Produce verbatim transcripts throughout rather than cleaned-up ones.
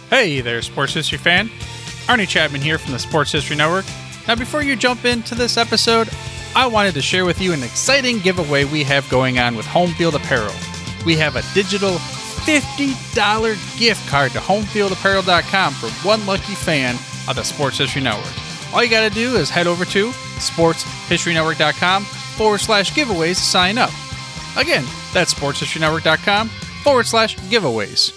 Hey there, Sports History fan. Arnie Chapman here from the Sports History Network. Now, before you jump into this episode, I wanted to share with you an exciting giveaway we have going on with Home Field Apparel. We have a digital fifty dollars gift card to home field apparel dot com for one lucky fan of the Sports History Network. All you got to do is head over to sports history network dot com forward slash giveaways to sign up. Again, that's sports history network dot com forward slash giveaways.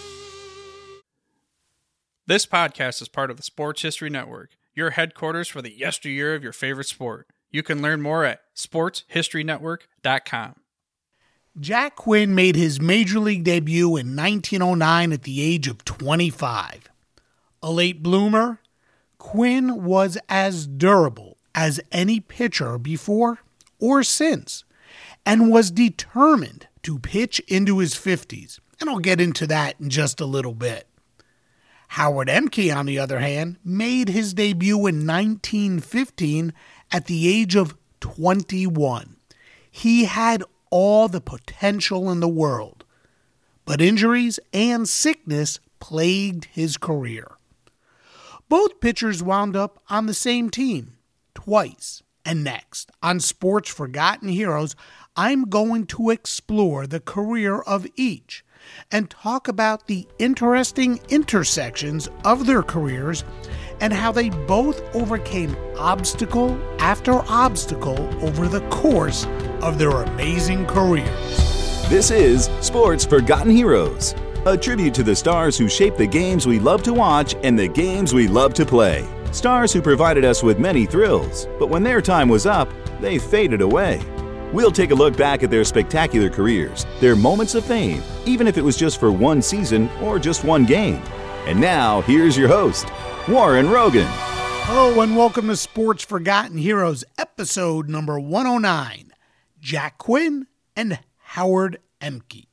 This podcast is part of the Sports History Network, your headquarters for the yesteryear of your favorite sport. You can learn more at sports history network dot com. Jack Quinn made his major league debut in nineteen oh nine at the age of twenty-five. A late bloomer, Quinn was as durable as any pitcher before or since, and was determined to pitch into his fifties, and I'll get into that in just a little bit. Howard Emke, on the other hand, made his debut in nineteen fifteen at the age of twenty-one. He had all the potential in the world, but injuries and sickness plagued his career. Both pitchers wound up on the same team twice, and next, on Sports Forgotten Heroes, I'm going to explore the career of each and talk about the interesting intersections of their careers and how they both overcame obstacle after obstacle over the course of their amazing careers. This is Sports Forgotten Heroes, a tribute to the stars who shaped the games we love to watch and the games we love to play. Stars who provided us with many thrills, but when their time was up, they faded away. We'll take a look back at their spectacular careers, their moments of fame, even if it was just for one season or just one game. And now, here's your host, Warren Rogan. Hello and welcome to Sports Forgotten Heroes, episode number one oh nine, Jack Quinn and Howard Emke.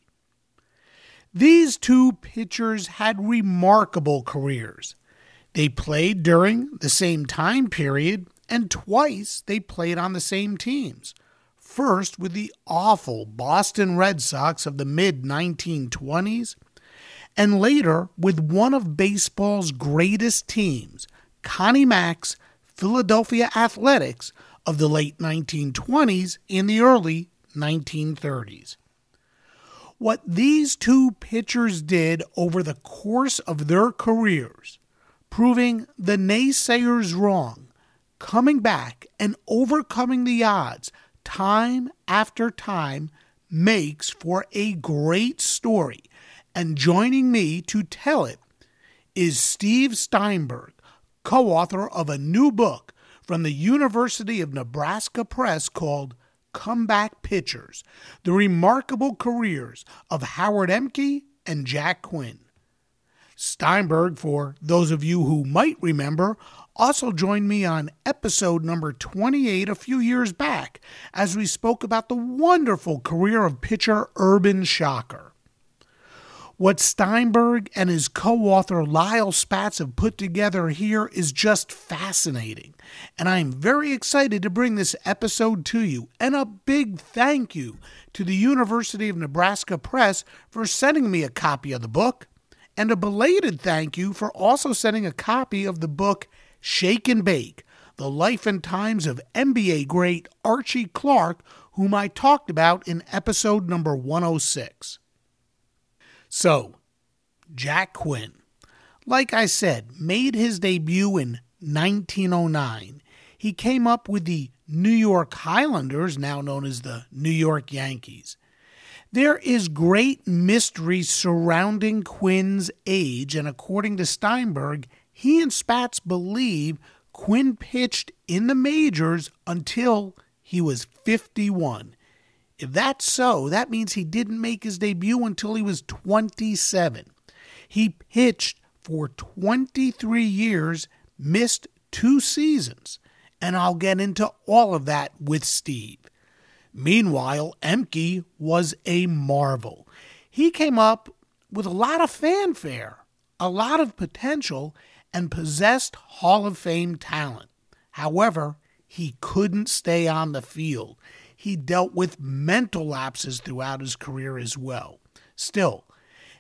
These two pitchers had remarkable careers. They played during the same time period, and twice they played on the same teams. First with the awful Boston Red Sox of the mid nineteen twenties, and later with one of baseball's greatest teams, Connie Mack's Philadelphia Athletics of the late nineteen twenties and the early nineteen thirties. What these two pitchers did over the course of their careers, proving the naysayers wrong, coming back and overcoming the odds time after time, makes for a great story, and joining me to tell it is Steve Steinberg, co-author of a new book from the University of Nebraska Press called Comeback Pitchers: The Remarkable Careers of Howard Emke and Jack Quinn. Steinberg, for those of you who might remember, also joined me on episode number twenty-eight a few years back as we spoke about the wonderful career of pitcher Urban Shocker. What Steinberg and his co-author Lyle Spatz have put together here is just fascinating, and I am very excited to bring this episode to you, and a big thank you to the University of Nebraska Press for sending me a copy of the book, and a belated thank you for also sending a copy of the book Shake and Bake: The Life and Times of N B A great Archie Clark, whom I talked about in episode number one oh six. So, Jack Quinn, like I said, made his debut in nineteen oh nine. He came up with the New York Highlanders, now known as the New York Yankees. There is great mystery surrounding Quinn's age, and according to Steinberg, he and Spatz believe Quinn pitched in the majors until he was fifty-one. If that's so, that means he didn't make his debut until he was twenty-seven. He pitched for twenty-three years, missed two seasons, and I'll get into all of that with Steve. Meanwhile, Emke was a marvel. He came up with a lot of fanfare, a lot of potential, and possessed Hall of Fame talent. However, he couldn't stay on the field. He dealt with mental lapses throughout his career as well. Still,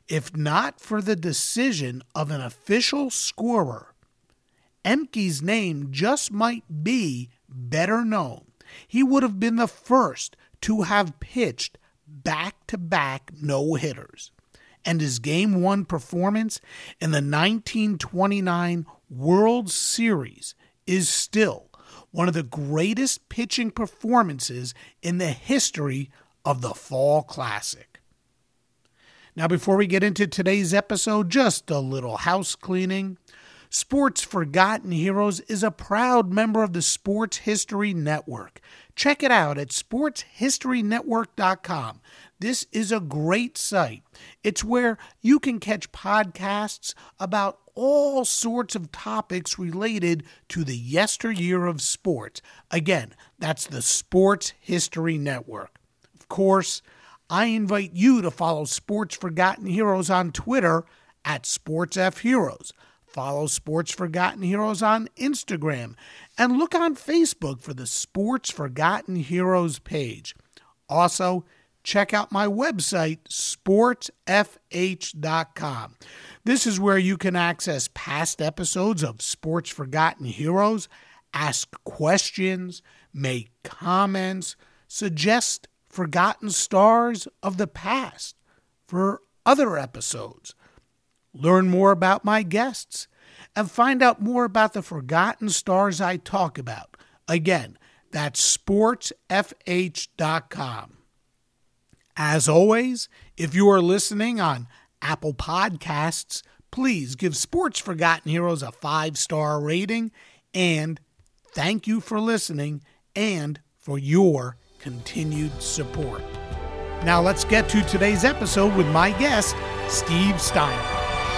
If not for the decision of an official scorer, Emke's name just might be better known. He would have been the first to have pitched back-to-back no-hitters. And his Game one performance in the nineteen twenty-nine World Series is still one of the greatest pitching performances in the history of the Fall Classic. Now, before we get into today's episode, just a little house cleaning. Sports Forgotten Heroes is a proud member of the Sports History Network. Check it out at sports history network dot com. This is a great site. It's where you can catch podcasts about all sorts of topics related to the yesteryear of sports. Again, that's the Sports History Network. Of course, I invite you to follow Sports Forgotten Heroes on Twitter at SportsFHeroes. Follow Sports Forgotten Heroes on Instagram, and look on Facebook for the Sports Forgotten Heroes page. Also, check out my website, sports f h dot com. This is where you can access past episodes of Sports Forgotten Heroes, ask questions, make comments, suggest forgotten stars of the past for other episodes. Learn more about my guests, and find out more about the forgotten stars I talk about. Again, that's sports f h dot com. As always, if you are listening on Apple Podcasts, please give Sports Forgotten Heroes a five-star rating, and thank you for listening and for your continued support. Now let's get to today's episode with my guest, Steve Steiner.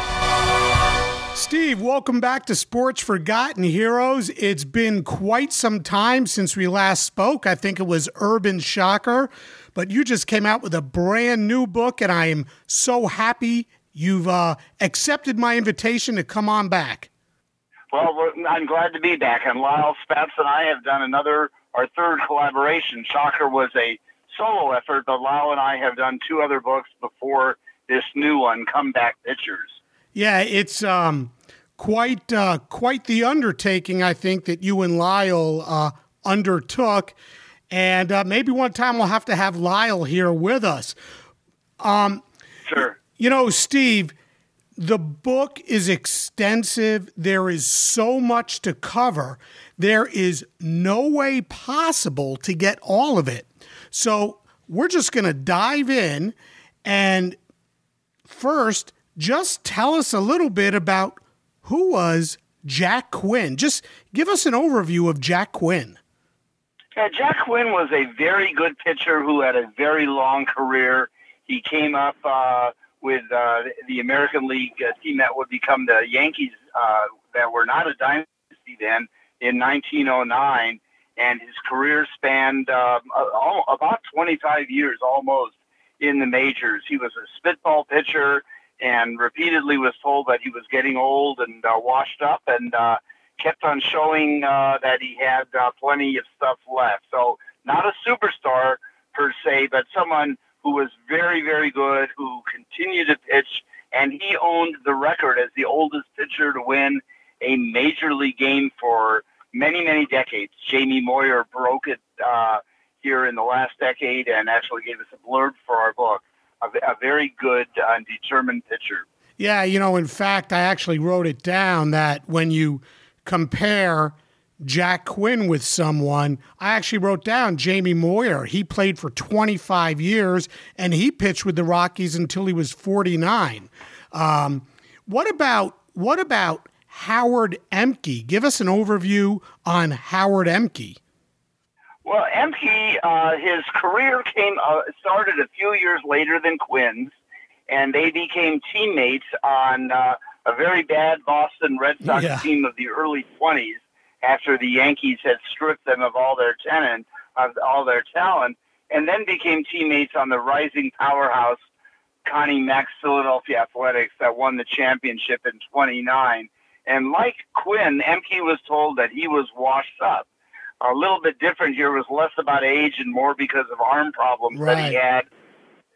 Steve, welcome back to Sports Forgotten Heroes. It's been quite some time since we last spoke. I think it was Urban Shocker, but you just came out with a brand new book, and I am so happy you've uh, accepted my invitation to come on back. Well, I'm glad to be back, and Lyle Spence and I have done another, our third collaboration. Shocker was a solo effort, but Lyle and I have done two other books before this new one, Comeback Pitchers. Yeah, it's um, quite uh, quite the undertaking, I think, that you and Lyle uh, undertook. And uh, maybe one time we'll have to have Lyle here with us. Um, sure. You know, Steve, the book is extensive. There is so much to cover. There is no way possible to get all of it. So we're just going to dive in. And first, just tell us a little bit about who was Jack Quinn. Just give us an overview of Jack Quinn. Yeah, Jack Quinn was a very good pitcher who had a very long career. He came up uh, with uh, the American League uh, team that would become the Yankees, uh, that were not a dynasty then, in nineteen oh nine, and his career spanned uh, about twenty-five years almost in the majors. He was a spitball pitcher, and repeatedly was told that he was getting old and uh, washed up, and uh, kept on showing uh, that he had uh, plenty of stuff left. So not a superstar per se, but someone who was very, very good, who continued to pitch, and he owned the record as the oldest pitcher to win a major league game for many, many decades. Jamie Moyer broke it uh, here in the last decade and actually gave us a blurb for our book. A, a very good uh, and determined pitcher. Yeah, you know, in fact, I actually wrote it down that when you compare Jack Quinn with someone, I actually wrote down Jamie Moyer. He played for twenty-five years, and he pitched with the Rockies until he was forty-nine. Um, what about what about Howard Emke? Give us an overview on Howard Emke. Well, Emke, uh, his career came uh, started a few years later than Quinn's, and they became teammates on uh, a very bad Boston Red Sox yeah. team of the early twenties after the Yankees had stripped them of all their talent, of all their talent, and then became teammates on the rising powerhouse Connie Mack's Philadelphia Athletics that won the championship in twenty-nine. And like Quinn, Emke was told that he was washed up. A little bit different here, was less about age and more because of arm problems right. that he had.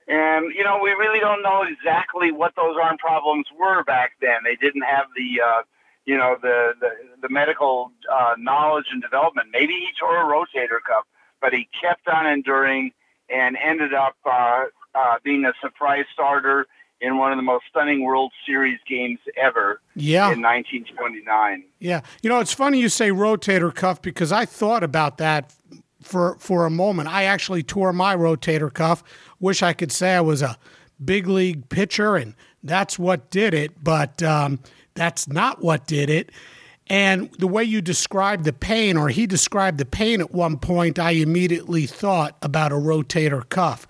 And, you know, we really don't know exactly what those arm problems were back then. They didn't have the, uh, you know, the, the, the medical uh, knowledge and development. Maybe he tore a rotator cuff, but he kept on enduring and ended up uh, uh, being a surprise starter in one of the most stunning World Series games ever yeah. in nineteen twenty-nine. Yeah. You know, it's funny you say rotator cuff because I thought about that for for a moment. I actually tore my rotator cuff. Wish I could say I was a big league pitcher and that's what did it, but um, that's not what did it. And the way you described the pain, or he described the pain at one point, I immediately thought about a rotator cuff.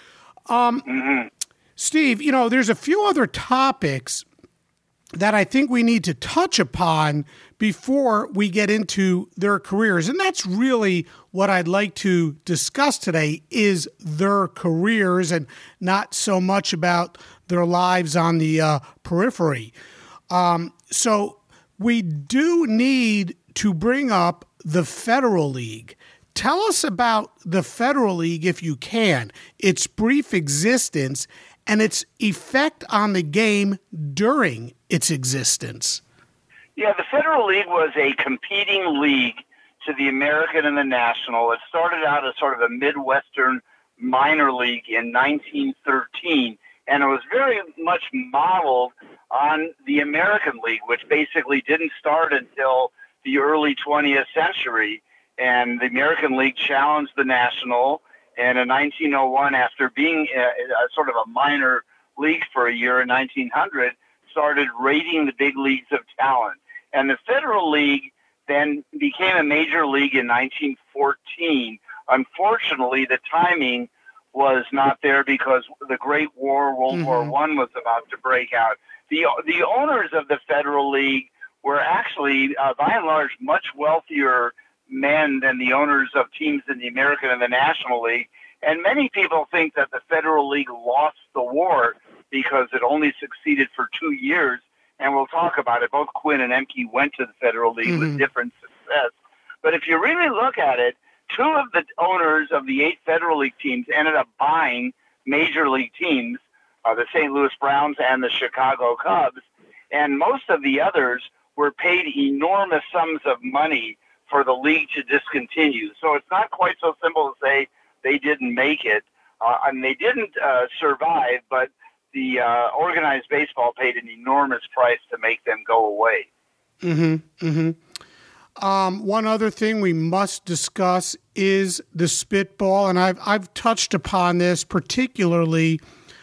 Um, mm-hmm. Steve, you know, there's a few other topics that I think we need to touch upon before we get into their careers. And that's really what I'd like to discuss today is their careers and not so much about their lives on the uh, periphery. Um, so we do need to bring up the Federal League. Tell us about the Federal League, if you can, its brief existence and its effect on the game during its existence. Yeah, the Federal League was a competing league to the American and the National. It started out as sort of a Midwestern minor league in nineteen thirteen, and it was very much modeled on the American League, which basically didn't start until the early twentieth century. And the American League challenged the National, and in nineteen oh one, after being a, a sort of a minor league for a year in nineteen hundred, started rating the big leagues of talent. And the Federal League then became a major league in nineteen fourteen. Unfortunately, the timing was not there because the Great War, World mm-hmm. War One, was about to break out. The the owners of the Federal League were actually, uh, by and large, much wealthier men than the owners of teams in the American and the National League. And many people think that the Federal League lost the war because it only succeeded for two years. And we'll talk about it. Both Quinn and Emke went to the Federal League mm-hmm. with different success. But if you really look at it, two of the owners of the eight Federal League teams ended up buying major league teams, uh, the Saint Louis Browns and the Chicago Cubs. And most of the others were paid enormous sums of money for the league to discontinue. So it's not quite so simple to say they didn't make it. Uh, and they didn't uh, survive, but the uh, organized baseball paid an enormous price to make them go away. Mm-hmm, mm-hmm. Um, one other thing we must discuss is the spitball, and I've I've touched upon this particularly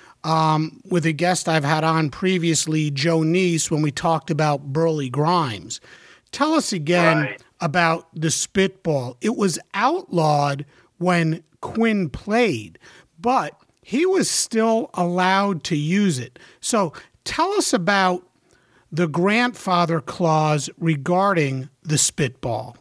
um, with a guest I've had on previously, Joe Neese, when we talked about Burley Grimes. Tell us again right. about the spitball. It was outlawed when Quinn played, but he was still allowed to use it. So tell us about the grandfather clause regarding the spitball.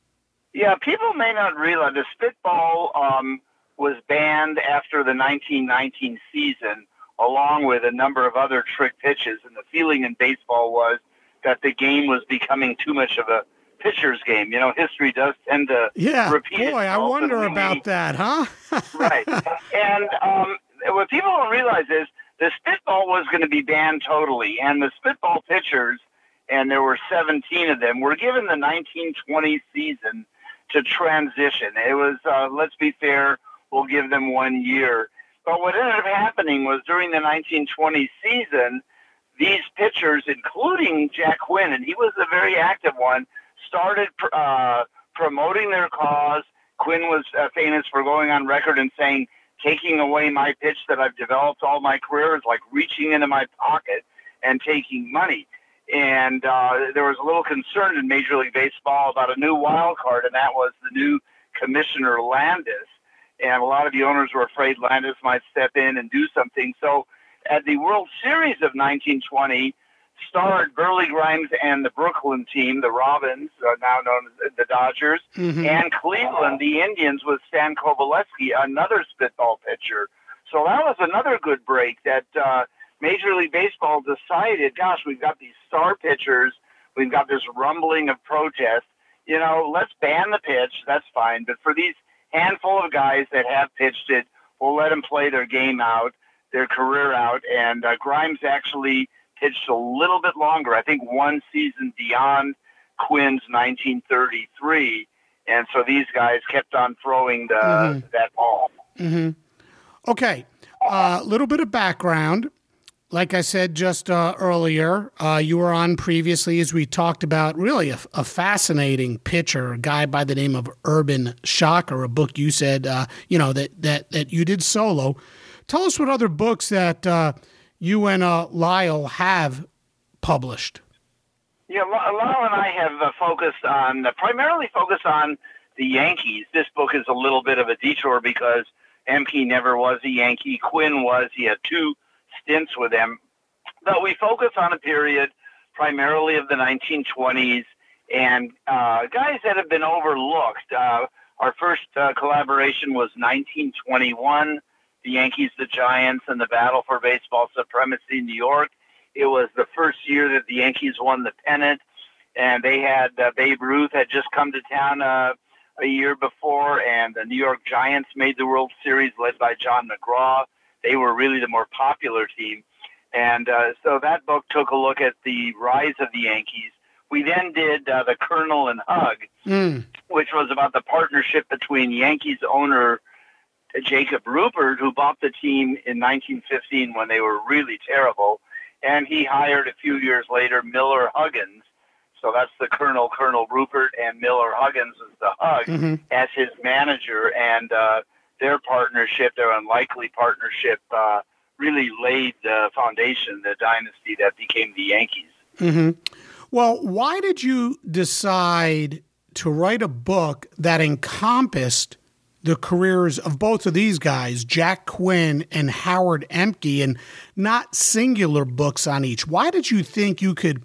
Yeah, people may not realize the spitball um, was banned after the nineteen nineteen season, along with a number of other trick pitches. And the feeling in baseball was that the game was becoming too much of a pitcher's game. You know, history does tend to yeah, repeat itself. Boy, I wonder about that, huh? Right. And um, what people don't realize is the spitball was going to be banned totally. And the spitball pitchers, and there were seventeen of them, were given the nineteen twenty season to transition. It was, uh, let's be fair, we'll give them one year. But what ended up happening was during the nineteen twenty season, these pitchers, including Jack Quinn, and he was a very active one, started uh, promoting their cause. Quinn was uh, famous for going on record and saying, taking away my pitch that I've developed all my career is like reaching into my pocket and taking money. And uh, there was a little concern in Major League Baseball about a new wild card, and that was the new commissioner, Landis. And a lot of the owners were afraid Landis might step in and do something. So at the World Series of nineteen twenty, starred Burley Grimes and the Brooklyn team, the Robins, uh, now known as the Dodgers, mm-hmm. and Cleveland, the Indians, with Stan Kowaleski, another spitball pitcher. So that was another good break that uh, Major League Baseball decided, gosh, we've got these star pitchers, we've got this rumbling of protest, you know, let's ban the pitch, that's fine, but for these handful of guys that have pitched it, we'll let them play their game out. their career out. And uh, Grimes actually pitched a little bit longer, I think one season beyond Quinn's nineteen thirty-three. And so these guys kept on throwing the, mm-hmm. that ball. Mm-hmm. Okay, a uh, little bit of background. Like I said just uh, earlier, uh, you were on previously as we talked about really a, a fascinating pitcher, a guy by the name of Urban Shocker, a book you said, uh, you know, that, that, that you did solo. Tell us what other books that uh, you and uh, Lyle have published. Yeah, Lyle and I have uh, focused on, uh, primarily focused on the Yankees. This book is a little bit of a detour because Emke never was a Yankee. Quinn was. He had two stints with them. But we focus on a period primarily of the nineteen twenties and uh, guys that have been overlooked. Uh, our first uh, collaboration was nineteen twenty-one, the Yankees, the Giants, and the battle for baseball supremacy in New York. It was the first year that the Yankees won the pennant, and they had uh, Babe Ruth had just come to town uh, a year before, and the New York Giants made the World Series led by John McGraw. They were really the more popular team. And uh, so that book took a look at the rise of the Yankees. We then did uh, the Colonel and Hug, mm. which was about the partnership between Yankees owner Jacob Rupert, who bought the team in nineteen fifteen when they were really terrible, and he hired a few years later Miller Huggins. So that's the Colonel, Colonel Rupert, and Miller Huggins is the Hug mm-hmm. as his manager. And uh, their partnership, their unlikely partnership, uh, really laid the foundation, the dynasty that became the Yankees. Mm-hmm. Well, why did you decide to write a book that encompassed the careers of both of these guys, Jack Quinn and Howard Emke, and not singular books on each? Why did you think you could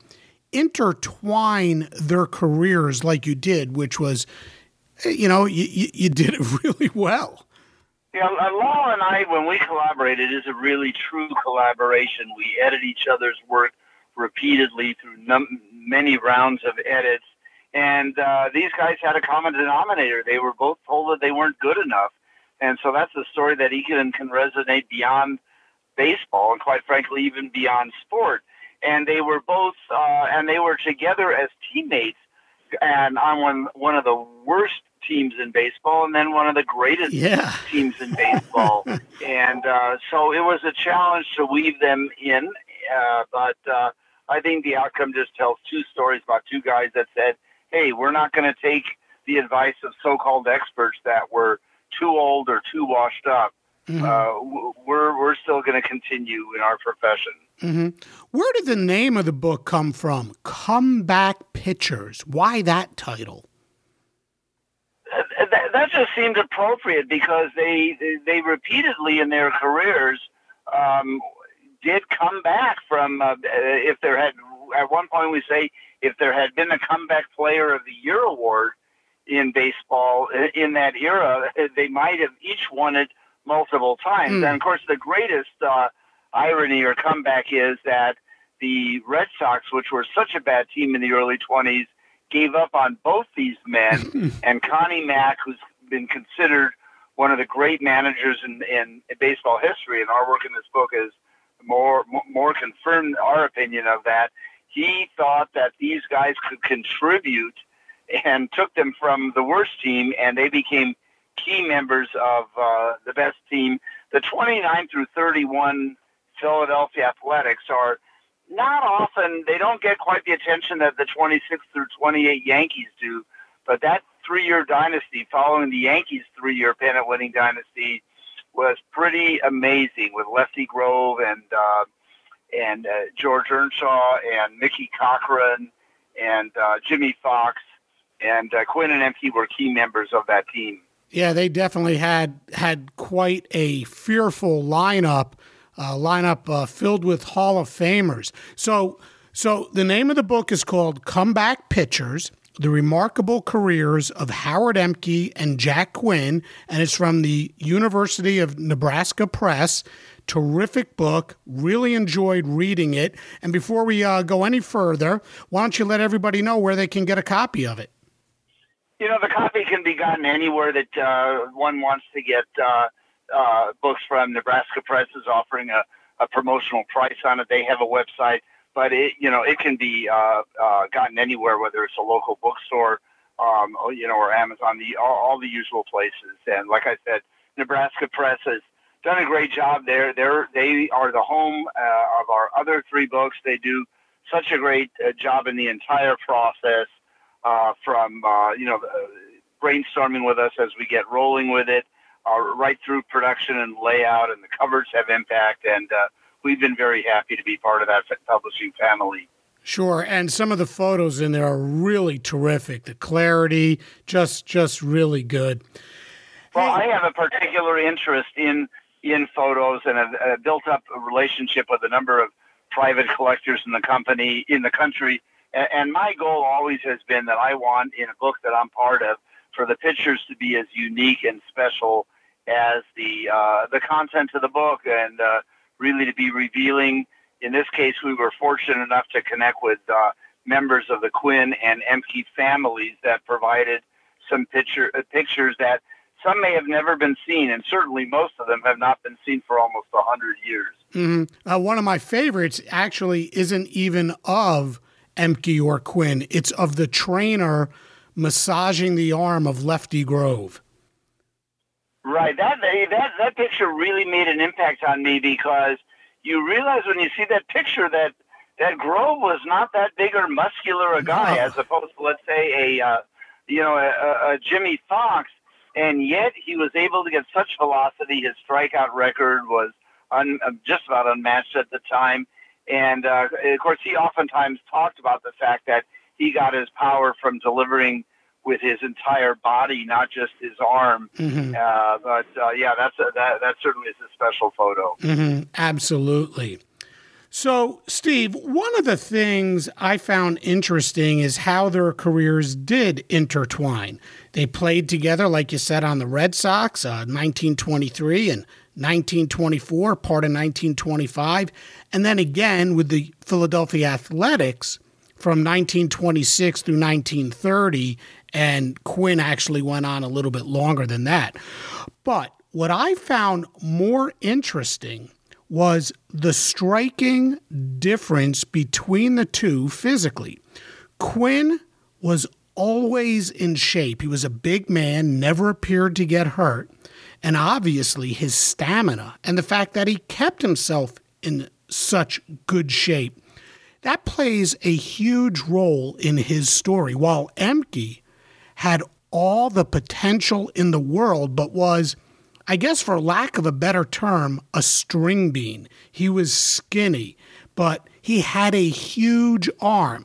intertwine their careers like you did, which was, you know, you, you, you did it really well? Yeah, Lyle and I, when we collaborated, is a really true collaboration. We edit each other's work repeatedly through num- many rounds of edits. And uh, these guys had a common denominator. They were both told that they weren't good enough. And so that's a story that can, can resonate beyond baseball and, quite frankly, even beyond sport. And they were both, uh, and they were together as teammates and on one, one of the worst teams in baseball and then one of the greatest yeah. teams in baseball. and uh, so it was a challenge to weave them in. Uh, but uh, I think the outcome just tells two stories about two guys that said, hey, we're not going to take the advice of so-called experts that were too old or too washed up. Mm-hmm. Uh, we're we're still going to continue in our profession. Mm-hmm. Where did the name of the book come from? Comeback Pitchers. Why that title? That, that just seemed appropriate because they they repeatedly in their careers um, did come back from. Uh, if there had at one point we say if there had been a comeback player of the year award in baseball in that era, they might have each won it multiple times. Mm. And of course, the greatest uh, irony or comeback is that the Red Sox, which were such a bad team in the early twenties, gave up on both these men. And Connie Mack, who's been considered one of the great managers in, in, in baseball history, and our work in this book is more more confirmed our opinion of that. He thought that these guys could contribute and took them from the worst team, and they became key members of uh, the best team. The twenty-nine through thirty-one Philadelphia Athletics are not often, they don't get quite the attention that the twenty-six through twenty-eight Yankees do, but that three-year dynasty following the Yankees' three-year pennant-winning dynasty was pretty amazing with Lefty Grove and uh, and uh, George Earnshaw and Mickey Cochran and uh, Jimmy Fox, and uh, Quinn and Emke were key members of that team. Yeah, they definitely had had quite a fearful lineup, uh, lineup uh, filled with Hall of Famers. So, so the name of the book is called Comeback Pitchers: The Remarkable Careers of Howard Emke and Jack Quinn, and it's from the University of Nebraska Press. Terrific book. Really enjoyed reading it. And before we uh, go any further, why don't you let everybody know where they can get a copy of it? You know, the copy can be gotten anywhere that uh, one wants to get uh, uh, books from Nebraska Press is offering a, a promotional price on it. They have a website, but it, you know, it can be uh, uh, gotten anywhere, whether it's a local bookstore, um, or, you know, or Amazon, the all, all the usual places. And like I said, Nebraska Press has done a great job there. They're, they are the home uh, of our other three books. They do such a great uh, job in the entire process, uh, from, uh, you know, uh, brainstorming with us as we get rolling with it, uh, right through production and layout, and the covers have impact. And uh, we've been very happy to be part of that publishing family. Sure, and some of the photos in there are really terrific. The clarity, just just really good. Well, I have a particular interest in in photos, and have uh, built up a relationship with a number of private collectors in the company in the country. And, and my goal always has been that I want, in a book that I'm part of, for the pictures to be as unique and special as the uh, the content of the book, and uh, really to be revealing. In this case, we were fortunate enough to connect with uh, members of the Quinn and Emke families that provided some picture uh, pictures that some may have never been seen, and certainly most of them have not been seen for almost a hundred years. Mm-hmm. Uh, one of my favorites actually isn't even of Emke or Quinn. It's of the trainer massaging the arm of Lefty Grove. Right. That that that picture really made an impact on me, because you realize when you see that picture that that Grove was not that big or muscular a guy, no. as opposed to, let's say, a uh, you know a, a Jimmy Fox, and yet he was able to get such velocity. His strikeout record was un, just about unmatched at the time, and uh, of course he oftentimes talked about the fact that he got his power from delivering with his entire body, not just his arm. Mm-hmm. Uh, but uh, yeah, that's a, that that certainly is a special photo. Mm-hmm. Absolutely. So, Steve, one of the things I found interesting is how their careers did intertwine. They played together, like you said, on the Red Sox, uh, nineteen twenty-three and nineteen twenty-four, part of nineteen twenty-five, and then again with the Philadelphia Athletics from nineteen twenty-six through nineteen thirty, and Quinn actually went on a little bit longer than that. But what I found more interesting was the striking difference between the two physically. Quinn was always in shape. He was a big man, never appeared to get hurt. And obviously his stamina and the fact that he kept himself in such good shape, that plays a huge role in his story. While Emke had all the potential in the world, but was, I guess for lack of a better term, a string bean. He was skinny, but he had a huge arm.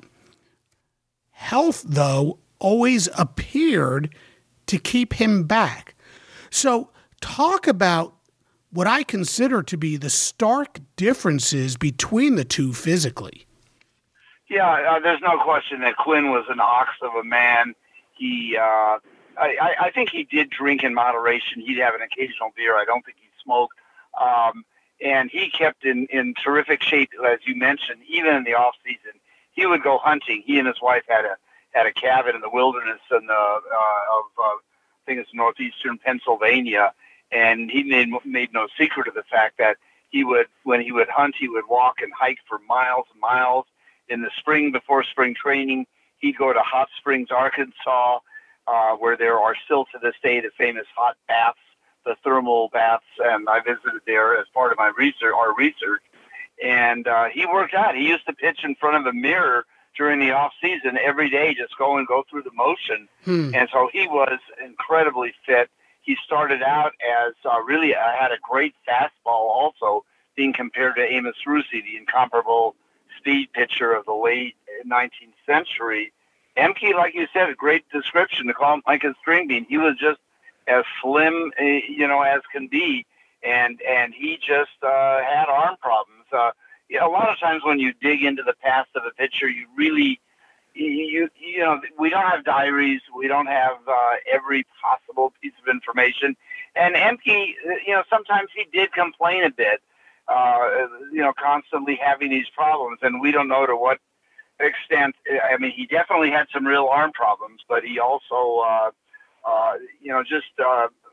Health, though, always appeared to keep him back. So talk about what I consider to be the stark differences between the two physically. Yeah, uh, there's no question that Quinn was an ox of a man. He, uh, I, I think he did drink in moderation. He'd have an occasional beer. I don't think he smoked. Um, and he kept in, in terrific shape, as you mentioned, even in the off season. He would go hunting. He and his wife had a had a cabin in the wilderness in the, uh, of, uh, I think it's northeastern Pennsylvania. And he made made no secret of the fact that he would, when he would hunt, he would walk and hike for miles and miles. In the spring, before spring training, he'd go to Hot Springs, Arkansas, uh, where there are still to this day the famous hot baths, the thermal baths, and I visited there as part of my research, our research. And uh, he worked out. He used to pitch in front of a mirror during the off season every day, just go and go through the motion. Hmm. And so he was incredibly fit. He started out as uh, really uh, had a great fastball, also being compared to Amos Rusi, the incomparable speed pitcher of the late nineteenth century. Emke, like you said, a great description to call him like a string bean. He was just as slim, uh, you know, as can be, and and he just uh, had arm problems. Uh, you know, a lot of times when you dig into the past of a pitcher, you really, you you know, we don't have diaries, we don't have uh, every possible piece of information, and Emke, you know, sometimes he did complain a bit. Uh, you know, constantly having these problems, and we don't know to what extent. I mean, he definitely had some real arm problems, but he also, uh, uh, you know, just uh,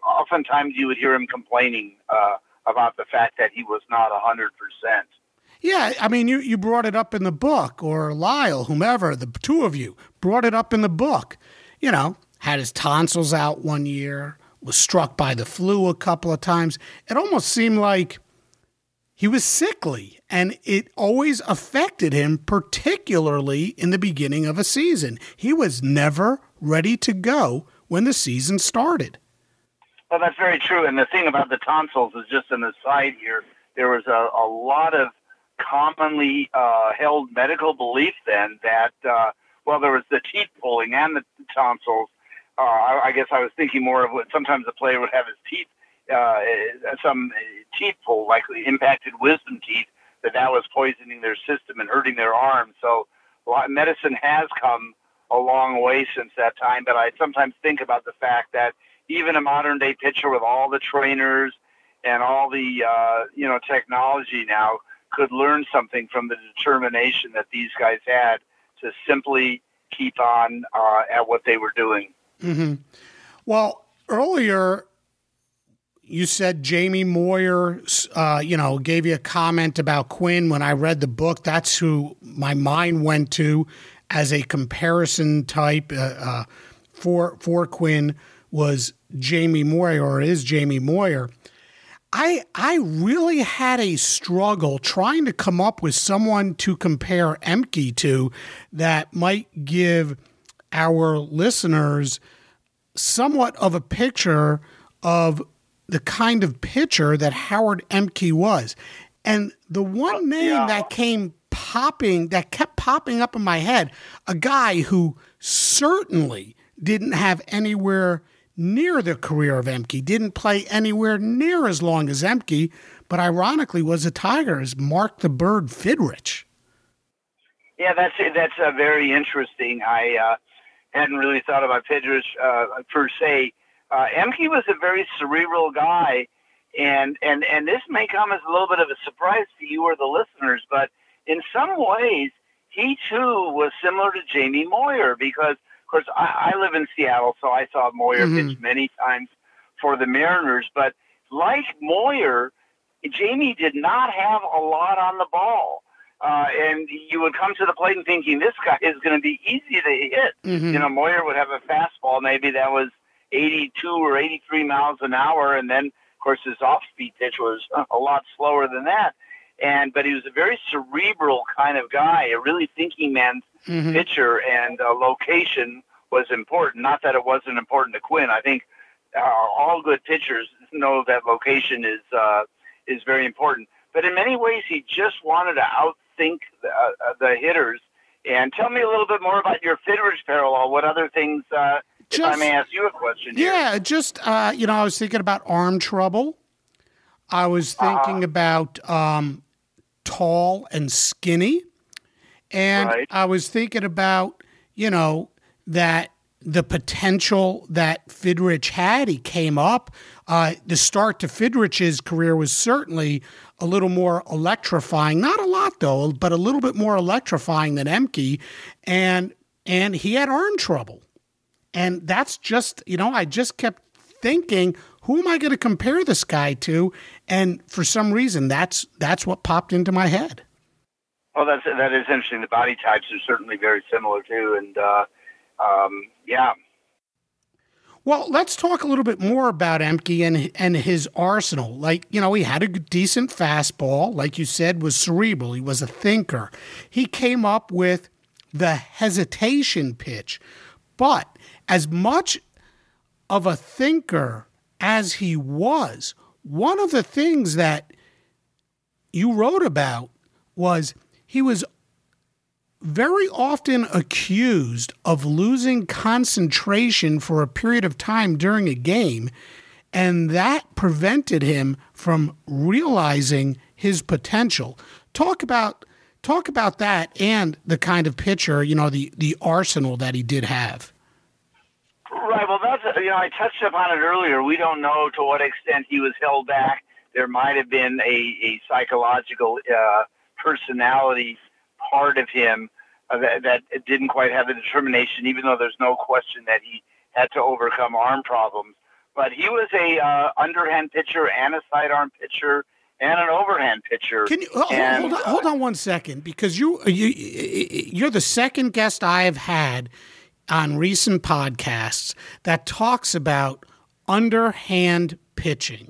oftentimes you would hear him complaining uh, about the fact that he was not one hundred percent. Yeah, I mean, you, you brought it up in the book, or Lyle, whomever, the two of you brought it up in the book. You know, had his tonsils out one year, was struck by the flu a couple of times. It almost seemed like he was sickly, and it always affected him, particularly in the beginning of a season. He was never ready to go when the season started. Well, that's very true. And the thing about the tonsils is, just an aside here, there was a, a lot of commonly uh, held medical belief then that, uh, well, there was the teeth pulling and the tonsils. Uh, I, I guess I was thinking more of what sometimes a player would have his teeth, uh, some teeth pull, like impacted wisdom teeth, that that was poisoning their system and hurting their arms. So a lot, medicine has come a long way since that time, but I sometimes think about the fact that even a modern-day pitcher with all the trainers and all the, uh, you know, technology now could learn something from the determination that these guys had to simply keep on uh, at what they were doing. Mm-hmm. Well, earlier you said Jamie Moyer, uh, you know, gave you a comment about Quinn. When I read the book, that's who my mind went to as a comparison type uh, uh, for for Quinn was Jamie Moyer, or is Jamie Moyer. I I really had a struggle trying to come up with someone to compare Emke to that might give our listeners somewhat of a picture of the kind of pitcher that Howard Emke was. And the one name yeah. that came popping, that kept popping up in my head, a guy who certainly didn't have anywhere near the career of Emke, didn't play anywhere near as long as Emke, but ironically was a Tiger, is Mark the Bird Fidrych. Yeah, that's that's uh, very interesting. I uh, hadn't really thought about Fidrych uh, per se. Uh, Emke was a very cerebral guy, and, and, and this may come as a little bit of a surprise to you or the listeners, but in some ways, he too was similar to Jamie Moyer because, of course, I, I live in Seattle, so I saw Moyer mm-hmm. pitch many times for the Mariners. But like Moyer, Jamie did not have a lot on the ball. Uh, and you would come to the plate and thinking, this guy is going to be easy to hit. Mm-hmm. You know, Moyer would have a fastball, maybe that was eighty-two or eighty-three miles an hour. And then, of course, his off-speed pitch was a lot slower than that. And but he was a very cerebral kind of guy, a really thinking man's mm-hmm. pitcher, and uh, location was important. Not that it wasn't important to Quinn. I think uh, all good pitchers know that location is uh, is very important. But in many ways, he just wanted to outthink the, uh, the hitters. And tell me a little bit more about your Fidrych parallel. What other things, uh, just, if I may ask you a question here? Yeah, just, uh, you know, I was thinking about arm trouble. I was thinking uh-huh. about um, tall and skinny. And right. I was thinking about, you know, that the potential that Fidrych had. He came up. Uh, the start to Fidrych's career was certainly a little more electrifying. Not a lot, though, but a little bit more electrifying than Emke. And and he had arm trouble. And that's just, you know, I just kept thinking, who am I going to compare this guy to? And for some reason, that's that's what popped into my head. Well, that's that is interesting. The body types are certainly very similar, too. And, uh, um, yeah. Well, let's talk a little bit more about Emke and and his arsenal. Like, you know, he had a decent fastball. Like you said, was cerebral. He was a thinker. He came up with the hesitation pitch. But as much of a thinker as he was, one of the things that you wrote about was he was very often accused of losing concentration for a period of time during a game, and that prevented him from realizing his potential. Talk about talk about that and the kind of pitcher, you know, the, the arsenal that he did have. Right. Well, that's, you know, I touched upon it earlier. We don't know to what extent he was held back. There might have been a, a psychological uh, personality part of him uh, that, that didn't quite have the determination, even though there's no question that he had to overcome arm problems. but he was a uh, underhand pitcher and a sidearm pitcher and an overhand pitcher. Can you hold, and, hold on? Hold on one second, because you you you're the second guest I have had on recent podcasts that talks about underhand pitching.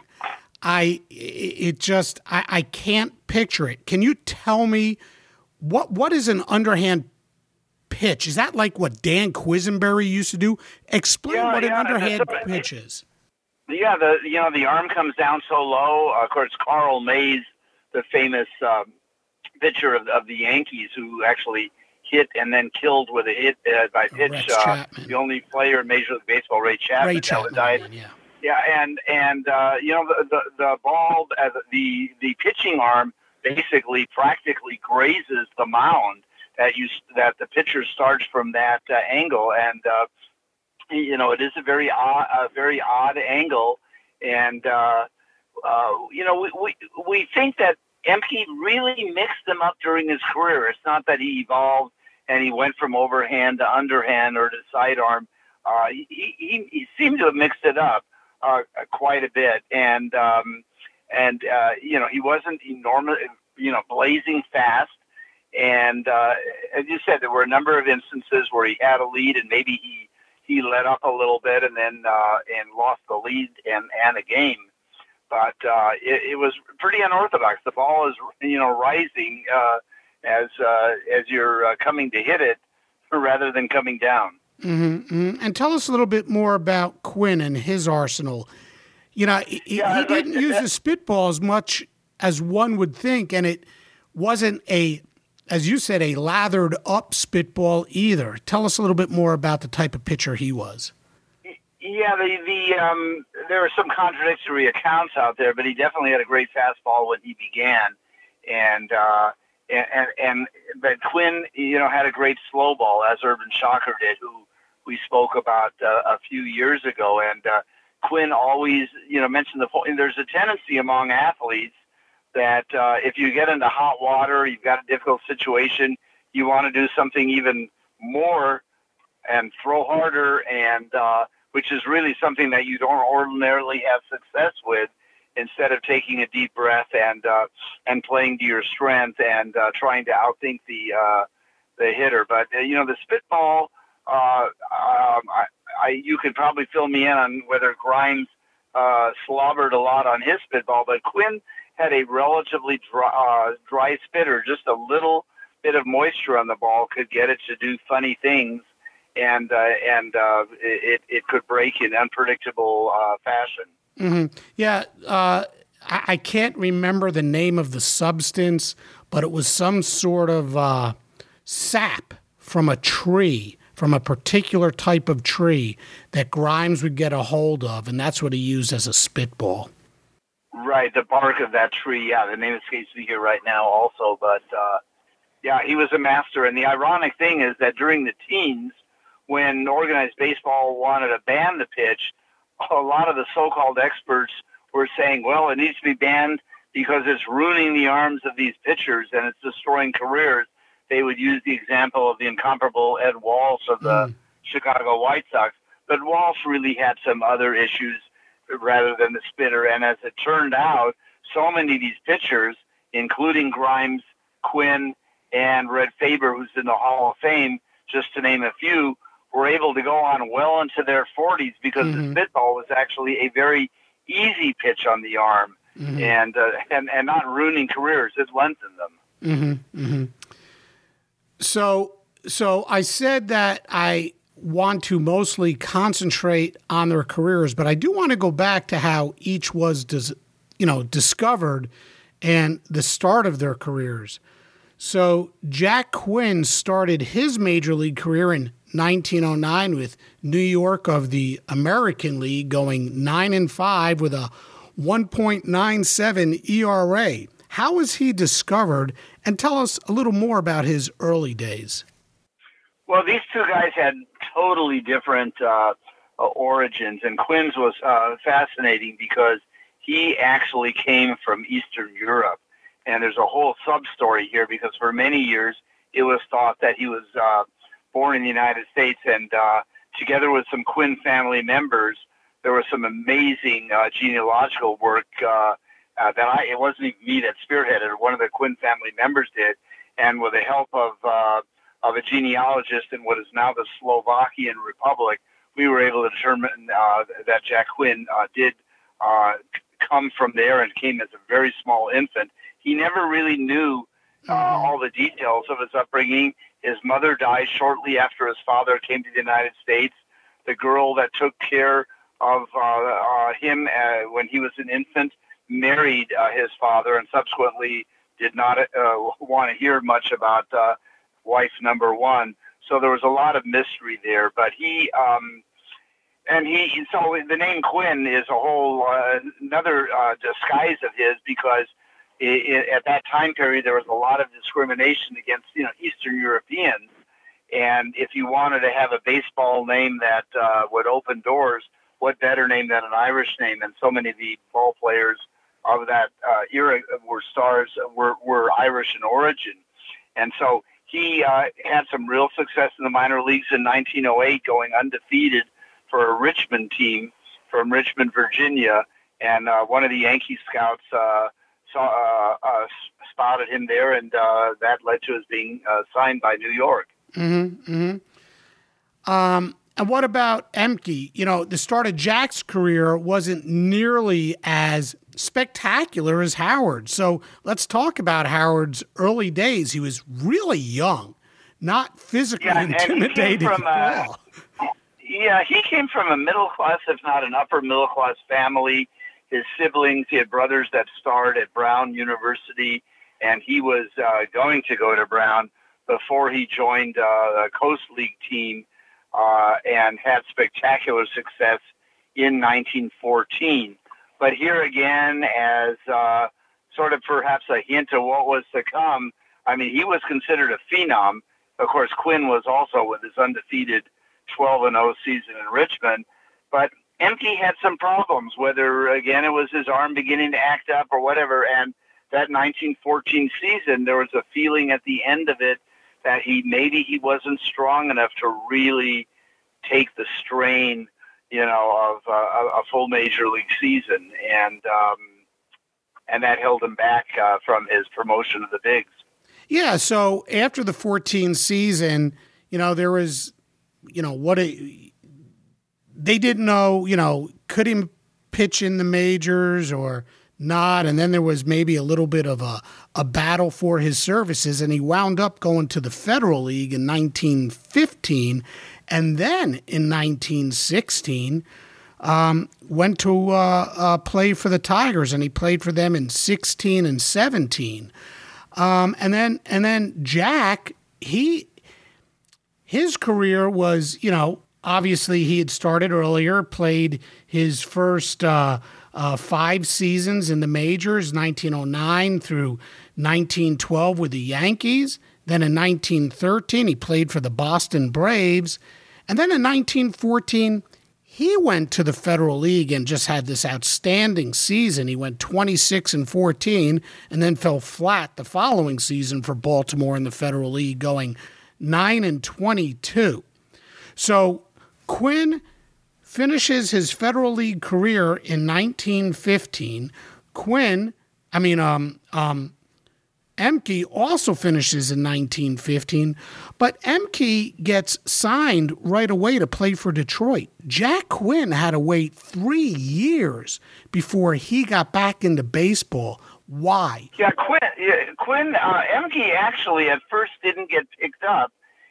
I it just I, I can't picture it. Can you tell me what what is an underhand pitch? Is that like what Dan Quisenberry used to do? Explain yeah, what yeah, an underhand a, pitch is. Yeah, the you know the arm comes down so low. Uh, of course, Carl Mays, the famous um, pitcher of, of the Yankees, who actually hit and then killed with a hit uh, by pitch. Uh, the only player in Major League Baseball, Ray Chapman, Ray Chapman, died. Man, yeah. Yeah, and and uh, you know the the, the ball, uh, the the pitching arm basically practically grazes the mound that you that the pitcher starts from that uh, angle, and uh, you know it is a very odd, a very odd angle, and uh, uh, you know we, we we think that Emke really mixed them up during his career. It's not that he evolved and he went from overhand to underhand or to sidearm. Uh, he, he he seemed to have mixed it up uh, quite a bit, and um, and uh, you know he wasn't enormous, you know, blazing fast. And uh, as you said, there were a number of instances where he had a lead and maybe he he let up a little bit and then uh, and lost the lead and and a game. But uh, it, it was pretty unorthodox. The ball is, you know, rising uh, as uh, as you're uh, coming to hit it, rather than coming down. Mm-hmm, mm-hmm. And tell us a little bit more about Quinn and his arsenal. You know, he, yeah, he didn't use the spitball as much as one would think, and it wasn't a, as you said, a lathered up spitball either. Tell us a little bit more about the type of pitcher he was. Yeah, the the um, there are some contradictory accounts out there, but he definitely had a great fastball when he began, and uh, and, and and but Quinn, you know, had a great slow ball, as Urban Shocker did, who we spoke about uh, a few years ago. And uh, Quinn always, you know, mentioned the point. There's a tendency among athletes that uh, if you get into hot water, you've got a difficult situation, you want to do something even more and throw harder and uh, which is really something that you don't ordinarily have success with, instead of taking a deep breath and uh, and playing to your strength and uh, trying to outthink the uh, the hitter. But uh, you know, the spitball, uh, um, I, I you could probably fill me in on whether Grimes uh, slobbered a lot on his spitball, but Quinn had a relatively dry, uh, dry spitter. Just a little bit of moisture on the ball could get it to do funny things. And uh, and uh, it it could break in unpredictable uh, fashion. Mm-hmm. Yeah, uh, I, I can't remember the name of the substance, but it was some sort of uh, sap from a tree, from a particular type of tree that Grimes would get a hold of, and that's what he used as a spitball. Right, the bark of that tree. Yeah, the name escapes me here right now, also, but uh, yeah, he was a master. And the ironic thing is that during the teens, when organized baseball wanted to ban the pitch, a lot of the so-called experts were saying, well, it needs to be banned because it's ruining the arms of these pitchers and it's destroying careers. They would use the example of the incomparable Ed Walsh of the mm. Chicago White Sox. But Walsh really had some other issues rather than the spitter. And as it turned out, so many of these pitchers, including Grimes, Quinn, and Red Faber, who's in the Hall of Fame, just to name a few, were able to go on well into their forties because mm-hmm. the spitball was actually a very easy pitch on the arm mm-hmm. and, uh, and and not ruining careers. It lengthened them. Mm-hmm. Mm-hmm. So, so I said that I want to mostly concentrate on their careers, but I do want to go back to how each was, dis- you know, discovered and the start of their careers. So Jack Quinn started his major league career in nineteen oh nine with New York of the American League, going nine and five with a one point nine seven E R A. How was he discovered? And tell us a little more about his early days. Well, these two guys had totally different uh, uh, origins, and Quinn's was uh, fascinating because he actually came from Eastern Europe. And there's a whole sub-story here because for many years it was thought that he was uh, born in the United States, and uh, together with some Quinn family members, there was some amazing uh, genealogical work uh, uh, that I, it wasn't even me that spearheaded, one of the Quinn family members did, and with the help of uh, of a genealogist in what is now the Slovakian Republic, we were able to determine uh, that Jack Quinn uh, did uh, come from there and came as a very small infant. He never really knew uh, all the details of his upbringing. His mother died shortly after his father came to the United States. The girl that took care of uh, uh, him uh, when he was an infant married uh, his father, and subsequently did not uh, want to hear much about uh, wife number one. So there was a lot of mystery there. But he, um, and he, so the name Quinn is a whole uh, another uh, disguise of his, because it, it, at that time period there was a lot of discrimination against, you know, Eastern Europeans. And if you wanted to have a baseball name that uh, would open doors, what better name than an Irish name? And so many of the ball players of that uh, era were stars, were, were Irish in origin. And so he uh, had some real success in the minor leagues in nineteen oh eight, going undefeated for a Richmond team from Richmond, Virginia. And uh, one of the Yankee scouts uh, saw, uh, uh, spotted him there, and uh, that led to his being uh, signed by New York. Mm-hmm, mm-hmm. Um, and what about Emke? You know, the start of Jack's career wasn't nearly as spectacular as Howard. So let's talk about Howard's early days. He was really young, not physically yeah, intimidating from, at uh, all. Yeah, he came from a middle class, if not an upper middle class family. His siblings, he had brothers that starred at Brown University, and he was uh, going to go to Brown before he joined uh, a Coast League team uh, and had spectacular success in nineteen fourteen. But here again, as uh, sort of perhaps a hint of what was to come, I mean, he was considered a phenom. Of course, Quinn was also with his undefeated twelve and oh season in Richmond. But Emke had some problems, whether, again, it was his arm beginning to act up or whatever. And that nineteen fourteen season, there was a feeling at the end of it that he maybe he wasn't strong enough to really take the strain, you know, of uh, a full major league season, and um, and that held him back uh, from his promotion to the bigs. Yeah. So after the fourteen season, you know, there was, you know, what a, they didn't know, you know, could he pitch in the majors or not, and then there was maybe a little bit of a, a battle for his services, and he wound up going to the Federal League in nineteen fifteen, and then in nineteen sixteen um, went to uh, uh, play for the Tigers, and he played for them in sixteen and seventeen. Um, and then and then Jack, he his career was, you know, obviously he had started earlier, played his first uh, uh, five seasons in the majors, nineteen oh nine through nineteen twelve with the Yankees. Then in nineteen thirteen, he played for the Boston Braves. And then in nineteen fourteen, he went to the Federal League and just had this outstanding season. He went twenty-six and fourteen and then fell flat the following season for Baltimore in the Federal League, going nine and twenty-two. So Quinn finishes his Federal League career in nineteen fifteen. Quinn, I mean, um, um, Emke also finishes in nineteen fifteen, but Emke gets signed right away to play for Detroit. Jack Quinn had to wait three years before he got back into baseball. Why? Yeah, Quinn, yeah, Quinn uh, Emke actually at first didn't get picked up,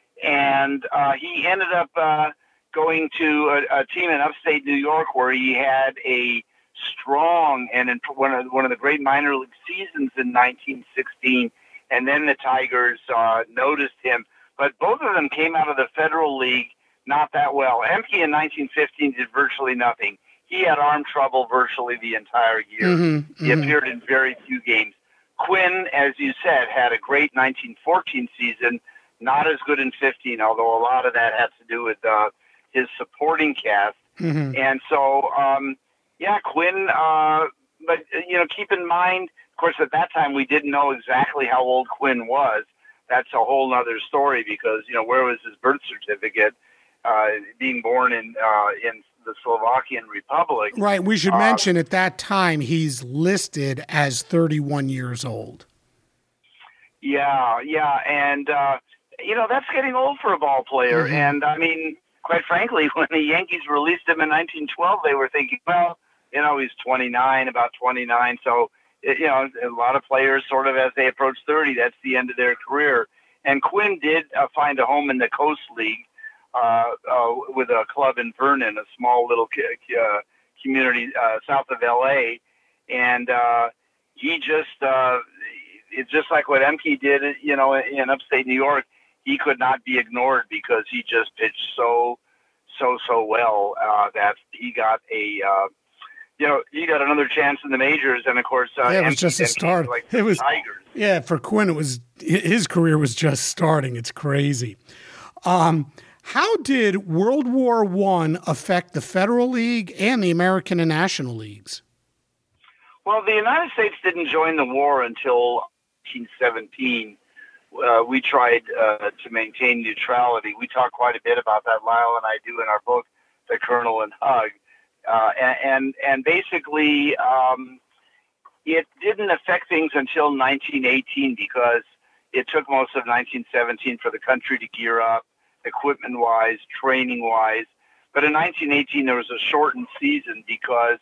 and uh, he ended up uh, going to a, a team in upstate New York where he had a strong and in one of one of the great minor league seasons in nineteen sixteen, and then the Tigers uh, noticed him. But both of them came out of the Federal League not that well. Emke in nineteen fifteen did virtually nothing. He had arm trouble virtually the entire year. Mm-hmm, he mm-hmm. appeared in very few games. Quinn, as you said, had a great nineteen fourteen season, not as good in fifteen, although a lot of that had to do with uh, his supporting cast. Mm-hmm. And so, um, yeah, Quinn, uh, but, you know, keep in mind, of course, at that time we didn't know exactly how old Quinn was. That's a whole other story because, you know, where was his birth certificate? Uh, being born in uh, in the the Slovakian Republic. Right. We should uh, mention at that time he's listed as thirty-one years old. Yeah, yeah, and uh, you know that's getting old for a ball player. Mm-hmm. And I mean, quite frankly, when the Yankees released him in nineteen twelve, they were thinking, well, you know, he's twenty-nine, about twenty-nine. So, it, you know, a lot of players sort of as they approach thirty, that's the end of their career. And Quinn did uh, find a home in the Coast League uh, uh, with a club in Vernon, a small little uh, community uh, south of L A. And uh, he just, uh, it's just like what Emke did, you know, in upstate New York. He could not be ignored because he just pitched so, so, so well uh, that he got a, uh, you know, he got another chance in the majors. And of course, uh, yeah, it was Emke, just a start. Like it was Tigers. Yeah, for Quinn, it was his career was just starting. It's crazy. Um, how did World War One affect the Federal League and the American and National Leagues? Well, the United States didn't join the war until nineteen seventeen. Uh, we tried uh, to maintain neutrality. We talk quite a bit about that, Lyle and I do in our book, The Colonel and Hug. Uh, and, and and basically, um, it didn't affect things until nineteen eighteen because it took most of nineteen seventeen for the country to gear up, equipment-wise, training-wise. But in nineteen eighteen, there was a shortened season because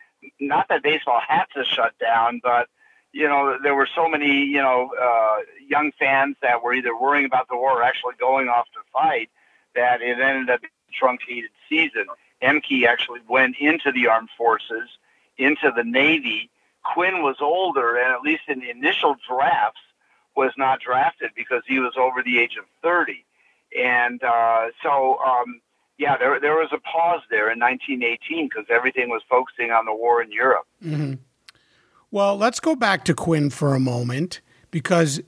not that baseball had to shut down, but you know, there were so many, you know, uh, young fans that were either worrying about the war or actually going off to fight that it ended up being a truncated season. Emke actually went into the armed forces, into the Navy. Quinn was older, and at least in the initial drafts, was not drafted because he was over the age of thirty. And uh, so, um, yeah, there there was a pause there in nineteen eighteen because everything was focusing on the war in Europe. Mm-hmm. Well, let's go back to Quinn for a moment, because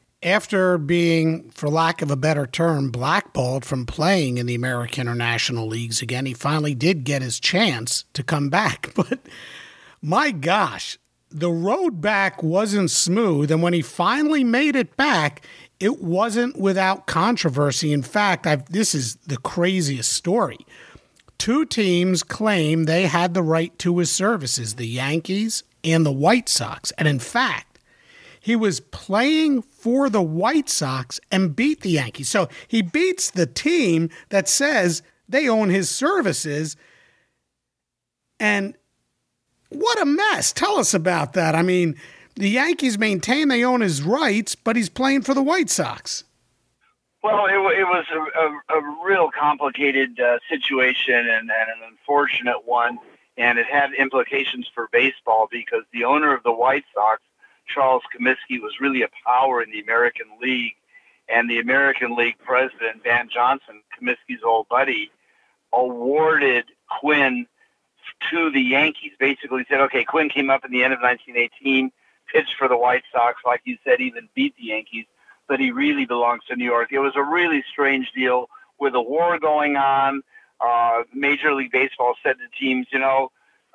after being, for lack of a better term, blackballed from playing in the American or National Leagues again, he finally did get his chance to come back. But my gosh, the road back wasn't smooth. And when he finally made it back, it wasn't without controversy. In fact, I've, this is the craziest story. Two teams claim they had the right to his services, the Yankees and the White Sox. And in fact, he was playing for the White Sox and beat the Yankees. So he beats the team that says they own his services. And what a mess. Tell us about that. I mean, the Yankees maintain they own his rights, but he's playing for the White Sox. Well, it, it was a, a, a real complicated uh, situation and, and an unfortunate one. And it had implications for baseball because the owner of the White Sox, Charles Comiskey, was really a power in the American League. And the American League president, Van Johnson, Comiskey's old buddy, awarded Quinn to the Yankees. Basically said, okay, Quinn came up in the end of nineteen eighteen, pitched for the White Sox, like you said, even beat the Yankees, but he really belongs to New York. It was a really strange deal with a war going on. Uh, Major League Baseball said to teams, you know,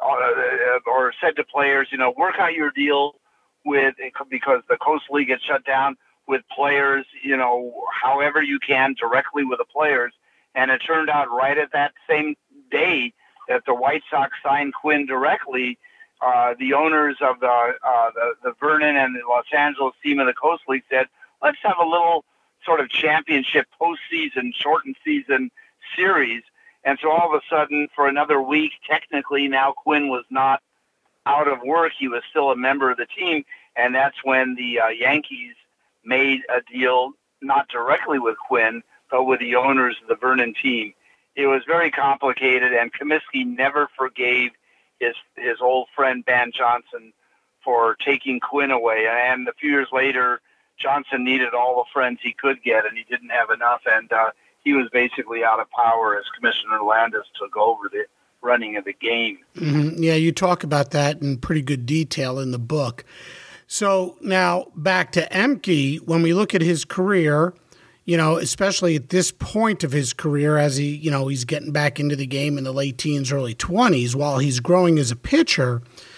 uh, or said to players, you know, work out your deal with, because the Coast League had shut down, with players, you know, however you can directly with the players. And it turned out right at that same day that the White Sox signed Quinn directly, uh, the owners of the, uh, the, the Vernon and the Los Angeles team of the Coast League said, let's have a little sort of championship postseason, shortened season series. And so all of a sudden, for another week, technically now Quinn was not out of work. He was still a member of the team. And that's when the uh, Yankees made a deal, not directly with Quinn, but with the owners of the Vernon team. It was very complicated, and Comiskey never forgave his his old friend Van Johnson for taking Quinn away. And a few years later, Johnson needed all the friends he could get, and he didn't have enough. And uh, he was basically out of power as Commissioner Landis took over the running of the game. Mm-hmm. Yeah, you talk about that in pretty good detail in the book. So now back to Emke, when we look at his career, you know, especially at this point of his career, as he, you know, he's getting back into the game in the late teens, early twenties, while he's growing as a pitcher,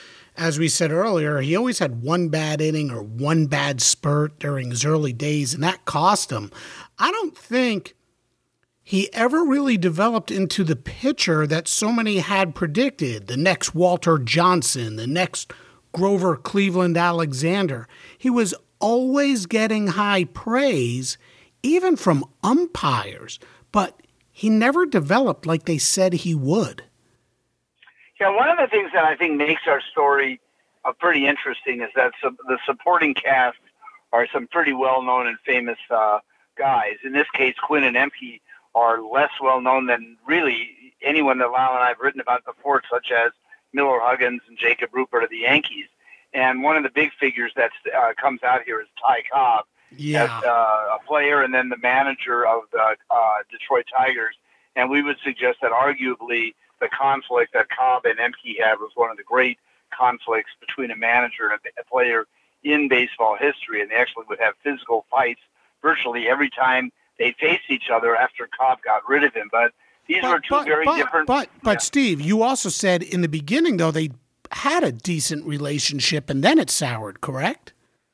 as we said earlier, he always had one bad inning or one bad spurt during his early days, and that cost him. I don't think he ever really developed into the pitcher that so many had predicted, the next Walter Johnson, the next Grover Cleveland Alexander. He was always getting high praise, even from umpires, but he never developed like they said he would. Yeah, one of the things that I think makes our story uh, pretty interesting is that su- the supporting cast are some pretty well-known and famous uh, guys. In this case, Quinn and Emke are less well-known than really anyone that Lyle and I have written about before, such as Miller Huggins and Jacob Rupert of the Yankees. And one of the big figures that uh, comes out here is Ty Cobb, Yeah. as uh, a player and then the manager of the uh, Detroit Tigers. And we would suggest that arguably the conflict that Cobb and Emke had was one of the great conflicts between a manager and a player in baseball history. And they actually would have physical fights virtually every time they faced each other after Cobb got rid of him. But these But, were two but, very but, different. But, but yeah. Steve, you also said in the beginning, though, they had a decent relationship and then it soured, correct?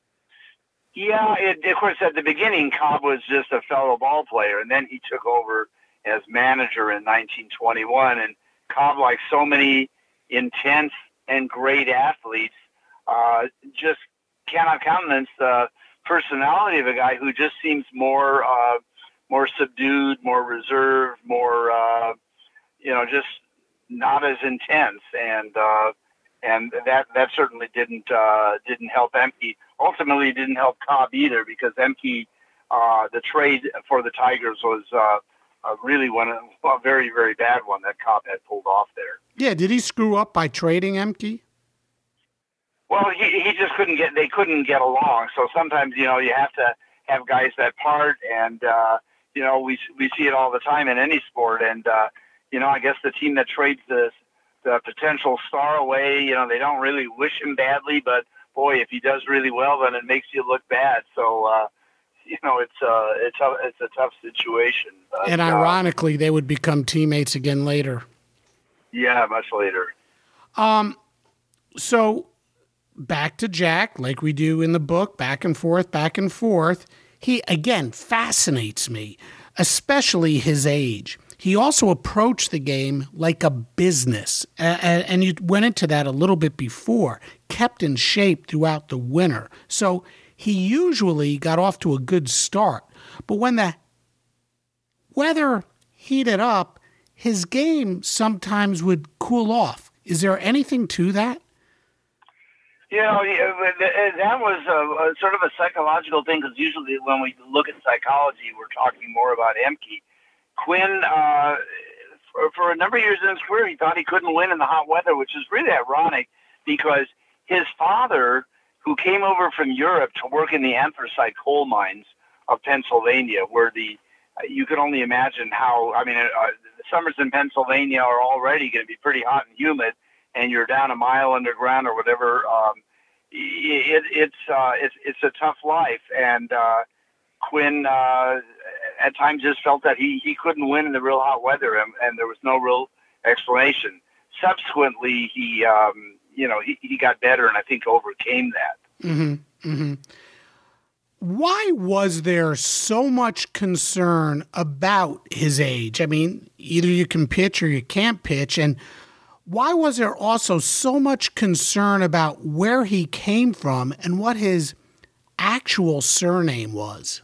Yeah, it, of course, at the beginning, Cobb was just a fellow ball player, and then he took over as manager in nineteen twenty-one. And Cobb, like so many intense and great athletes, uh, just cannot countenance the personality of a guy who just seems more uh, more subdued, more reserved, more, uh, you know, just not as intense. And uh, and that that certainly didn't uh, didn't help Emke. Ultimately, it didn't help Cobb either, because Emke, uh, the trade for the Tigers was uh, uh, really one of, a very, very bad one that Cobb had pulled off there. Yeah, did he screw up by trading Emke? Well, he he just couldn't get. They couldn't get along. So sometimes, you know, you have to have guys that part, and uh, you know, we we see it all the time in any sport. And uh, you know, I guess the team that trades the the potential star away, you know, they don't really wish him badly, but boy, if he does really well, then it makes you look bad. So, uh, you know, it's uh, it's a it's a tough situation. But, And ironically, uh, they would become teammates again later. Yeah, much later. Um, so back to Jack, like we do in the book, back and forth, back and forth. He, again, fascinates me, especially his age. He also approached the game like a business, and, and you went into that a little bit before, kept in shape throughout the winter. So he usually got off to a good start. But when the weather heated up, his game sometimes would cool off. Is there anything to that? You know, that was a, a sort of a psychological thing, because usually when we look at psychology, we're talking more about Emke. Quinn, uh, for, for a number of years in his career, he thought he couldn't win in the hot weather, which is really ironic, because his father, who came over from Europe to work in the anthracite coal mines of Pennsylvania, where the you can only imagine how, I mean, uh, the summers in Pennsylvania are already going to be pretty hot and humid, and you're down a mile underground or whatever. Um, it, it's, uh, it's it's a tough life, and uh, Quinn uh, at times just felt that he, he couldn't win in the real hot weather, and, and there was no real explanation. Subsequently, he um, you know he, he got better, and I think overcame that. Mm-hmm. Mm-hmm. Why was there so much concern about his age? I mean, either you can pitch or you can't pitch, and why was there also so much concern about where he came from and what his actual surname was?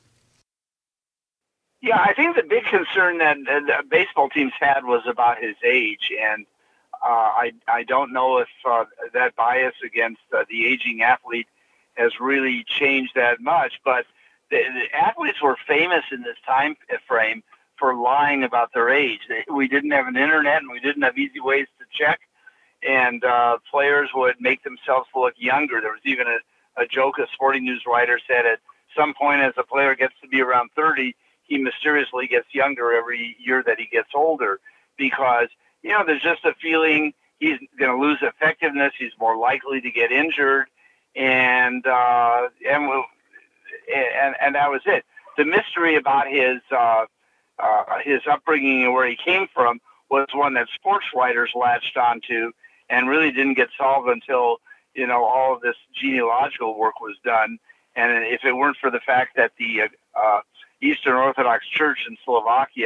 Yeah, I think the big concern that, that baseball teams had was about his age, and uh, I I don't know if uh, that bias against uh, the aging athlete has really changed that much, but the, the athletes were famous in this time frame for lying about their age. They, we didn't have an internet, and we didn't have easy ways to check, and uh, players would make themselves look younger. There was even a, a joke a Sporting News writer said at some point, as a player gets to be around thirty, he mysteriously gets younger every year that he gets older, because, you know, there's just a feeling he's going to lose effectiveness, he's more likely to get injured, and uh, and, and and that was it. The mystery about his uh, uh, his upbringing and where he came from was one that sports writers latched onto, and really didn't get solved until, you know, all of this genealogical work was done. And if it weren't for the fact that the uh, Eastern Orthodox Church in Slovakia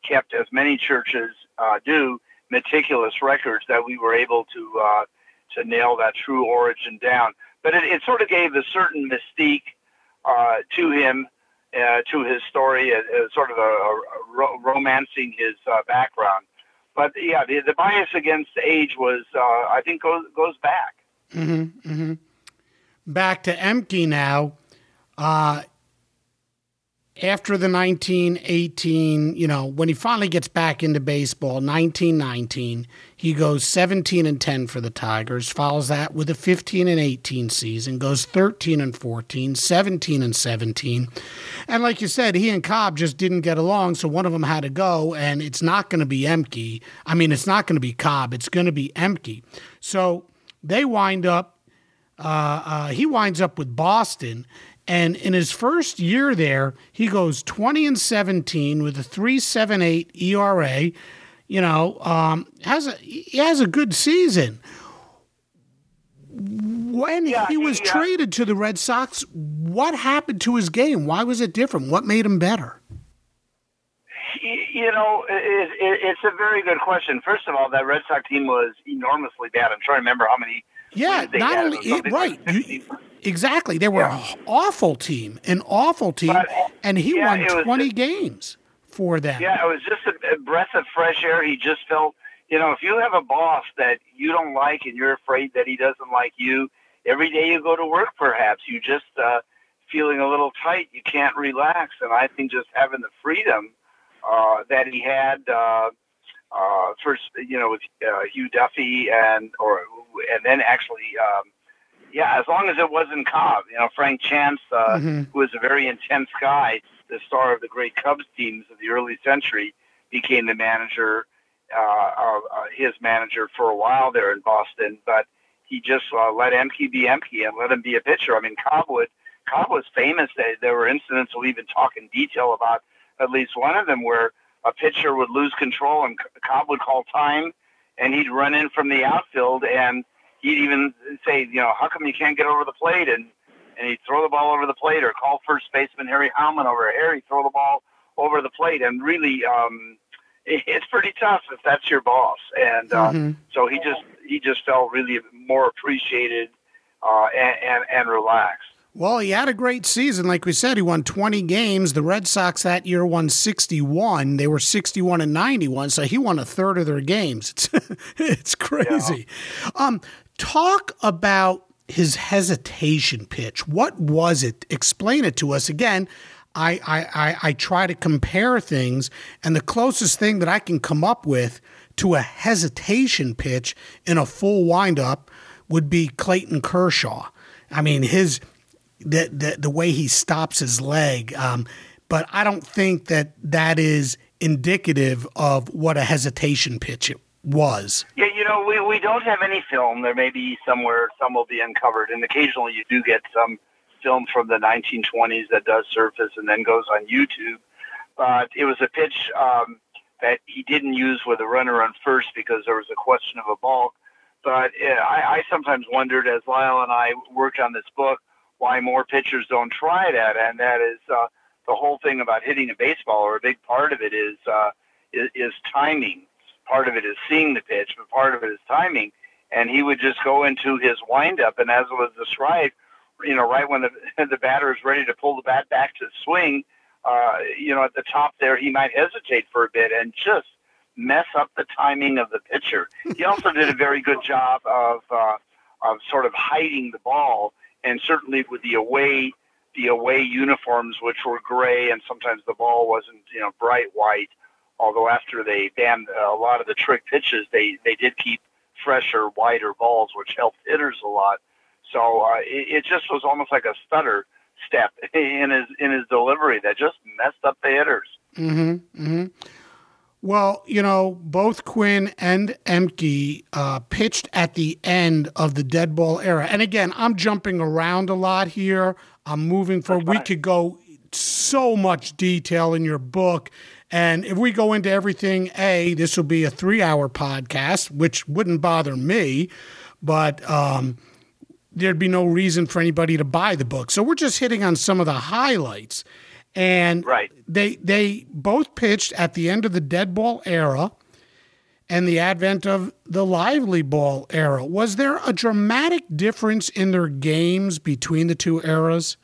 kept, as many churches uh, do, meticulous records that we were able to uh, to nail that true origin down. But it, it sort of gave a certain mystique uh, to him, uh, to his story, uh, uh, sort of a, a, a ro- romancing his uh, background. But yeah, the, the bias against age was, uh, I think, goes goes back. Mm-hmm, mm-hmm. Back to Emke now. Uh, after the nineteen eighteen, you know, when he finally gets back into baseball, nineteen nineteen, he goes seventeen and ten for the Tigers, follows that with a fifteen and eighteen season, goes thirteen and fourteen, seventeen and seventeen. And like you said, he and Cobb just didn't get along, so one of them had to go, and it's not going to be Emke. I mean, it's not going to be Cobb. It's going to be Emke. So they wind up, uh, uh, he winds up with Boston. And in his first year there, he goes twenty and seventeen with a three point seven eight E R A. You know, um, has a he has a good season. When yeah, he was yeah. traded to the Red Sox, what happened to his game? Why was it different? What made him better? You know, it, it, it's a very good question. First of all, that Red Sox team was enormously bad. I'm trying to remember how many. Yeah, they not had. only It it, right. Like You, exactly, they were Yeah. an awful team, an awful team, But, and he yeah, won it was twenty a- games for them. Yeah, it was just a, a breath of fresh air. He just felt, you know, if you have a boss that you don't like and you're afraid that he doesn't like you, every day you go to work, perhaps you just uh, feeling a little tight. You can't relax, and I think just having the freedom uh, that he had. Uh, uh, first, you know, with uh, Hugh Duffy and or and then actually, um, yeah, as long as it wasn't Cobb, you know, Frank Chance, uh, Mm-hmm. who was a very intense guy, the star of the great Cubs teams of the early century, became the manager, uh, uh, his manager for a while there in Boston. But he just uh, let Emke be Emke and let him be a pitcher. I mean, Cobb would, Cobb was famous. There were incidents we'll even talk in detail about at least one of them where a pitcher would lose control and Cobb would call time and he'd run in from the outfield and he'd even say, you know, how come you can't get over the plate? And, and he'd throw the ball over the plate or call first baseman Harry Howman over. Harry, throw the ball over the plate. And really, um, it, it's pretty tough if that's your boss. And uh, Mhm. so he just he just felt really more appreciated uh, and, and, and relaxed. Well, he had a great season. Like we said, he won twenty games. The Red Sox that year won sixty-one. They were sixty-one and ninety-one, so he won a third of their games. It's, it's crazy. Um, talk about his hesitation pitch. What was it? Explain it to us. Again, I, I, I, I try to compare things, and the closest thing that I can come up with to a hesitation pitch in a full windup would be Clayton Kershaw. I mean, his... The, the the way he stops his leg, um, but I don't think that that is indicative of what a hesitation pitch it was. Yeah, you know, we, we don't have any film. There may be somewhere, some will be uncovered, and occasionally you do get some film from the nineteen twenties that does surface and then goes on YouTube. But it was a pitch um, that he didn't use with a runner on first because there was a question of a balk. But uh, I, I sometimes wondered, as Lyle and I worked on this book, why more pitchers don't try that, and that is uh, the whole thing about hitting a baseball, or a big part of it is, uh, is is timing. Part of it is seeing the pitch, but part of it is timing. And he would just go into his windup, and as it was described, you know, right when the the batter is ready to pull the bat back to swing, uh, you know, at the top there, he might hesitate for a bit and just mess up the timing of the pitcher. He also did a very good job of uh, of sort of hiding the ball. And certainly with the away, the away uniforms, which were gray, and sometimes the ball wasn't, you know, bright white. Although after they banned a lot of the trick pitches, they, they did keep fresher, whiter balls, which helped hitters a lot. So uh, it, it just was almost like a stutter step in his in his delivery that just messed up the hitters. Mm-hmm. Mm-hmm. Well, you know, both Quinn and Emke uh, pitched at the end of the dead ball era. And again, I'm jumping around a lot here. I'm moving forward. We could go so much detail in your book. And if we go into everything, A, this will be a three-hour podcast, which wouldn't bother me. But um, there'd be no reason for anybody to buy the book. So we're just hitting on some of the highlights. And right. they they both pitched at the end of the dead ball era and the advent of the lively ball era. Was there a dramatic difference in their games between the two eras?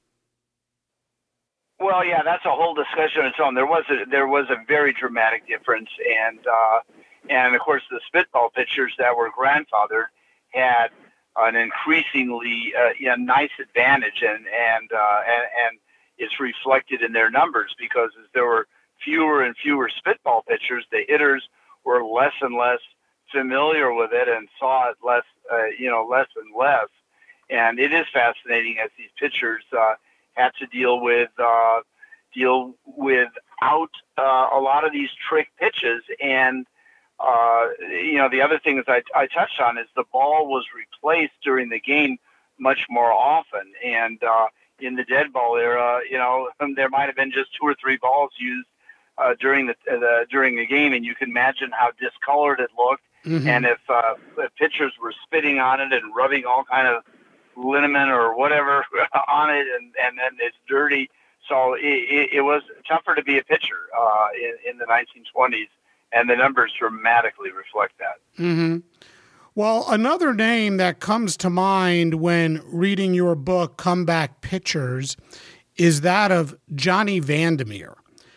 Well, yeah, that's a whole discussion on its own. There was a, there was a very dramatic difference, and uh, and of course the spitball pitchers that were grandfathered had an increasingly uh, you know, nice advantage, and and, uh, and and it's reflected in their numbers, because as there were fewer and fewer spitball pitchers, the hitters were less and less familiar with it and saw it less, uh, you know, less and less. And it is fascinating as these pitchers uh, had to deal with uh, deal without uh, a lot of these trick pitches. And uh, you know, the other thing is I, I touched on is the ball was replaced during the game much more often. And uh, in the dead ball era, you know, there might have been just two or three balls used uh, during the, the during the game, and you can imagine how discolored it looked. Mm-hmm. And if, uh, if pitchers were spitting on it and rubbing all kind of liniment or whatever on it, and, and then it's dirty. So it, it, it was tougher to be a pitcher uh, in, in the nineteen twenties, and the numbers dramatically reflect that. Mm-hmm. Well, another name that comes to mind when reading your book, Comeback Pitchers, is that of Johnny Vandermeer.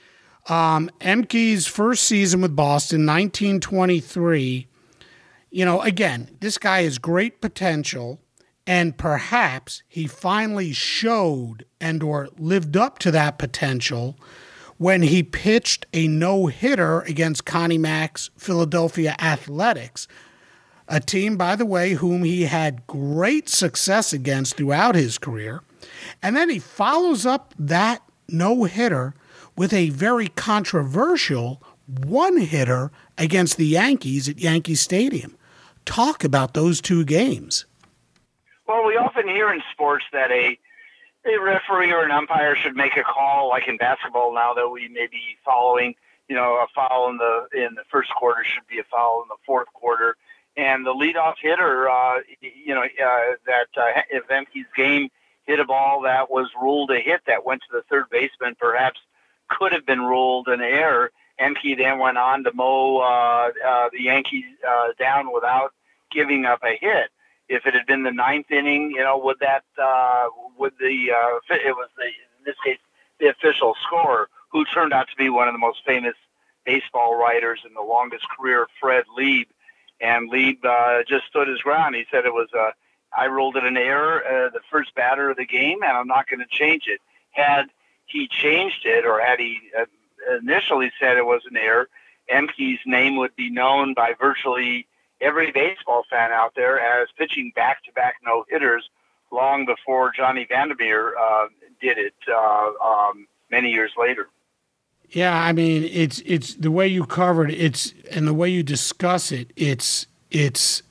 Um, Emke's first season with Boston, nineteen twenty-three, you know, again, this guy has great potential, and perhaps he finally showed and or lived up to that potential when he pitched a no-hitter against Connie Mack's Philadelphia Athletics, a team, by the way, whom he had great success against throughout his career. And then he follows up that no-hitter with a very controversial one-hitter against the Yankees at Yankee Stadium. Talk about those two games. Well, we often hear in sports that a a referee or an umpire should make a call, like in basketball now that we may be following, you know, a foul in the in the first quarter should be a foul in the fourth quarter. And the leadoff hitter, uh, you know, uh, that uh, if Emke's game hit a ball that was ruled a hit that went to the third baseman, perhaps could have been ruled an error. Emke then went on to mow uh, uh, the Yankees uh, down without giving up a hit. If it had been the ninth inning, you know, would that uh, would the uh, it was the in this case the official scorer, who turned out to be one of the most famous baseball writers in the longest career, Fred Lieb. And Lieb uh, just stood his ground. He said it was a, I ruled it an error, uh, the first batter of the game, and I'm not going to change it. Had he changed it, or had he uh, initially said it was an error, Emke's name would be known by virtually every baseball fan out there as pitching back-to-back no-hitters long before Johnny Vandermeer uh, did it uh, um, many years later. Yeah, I mean, it's it's the way you covered it, it's and the way you discuss it. It's it's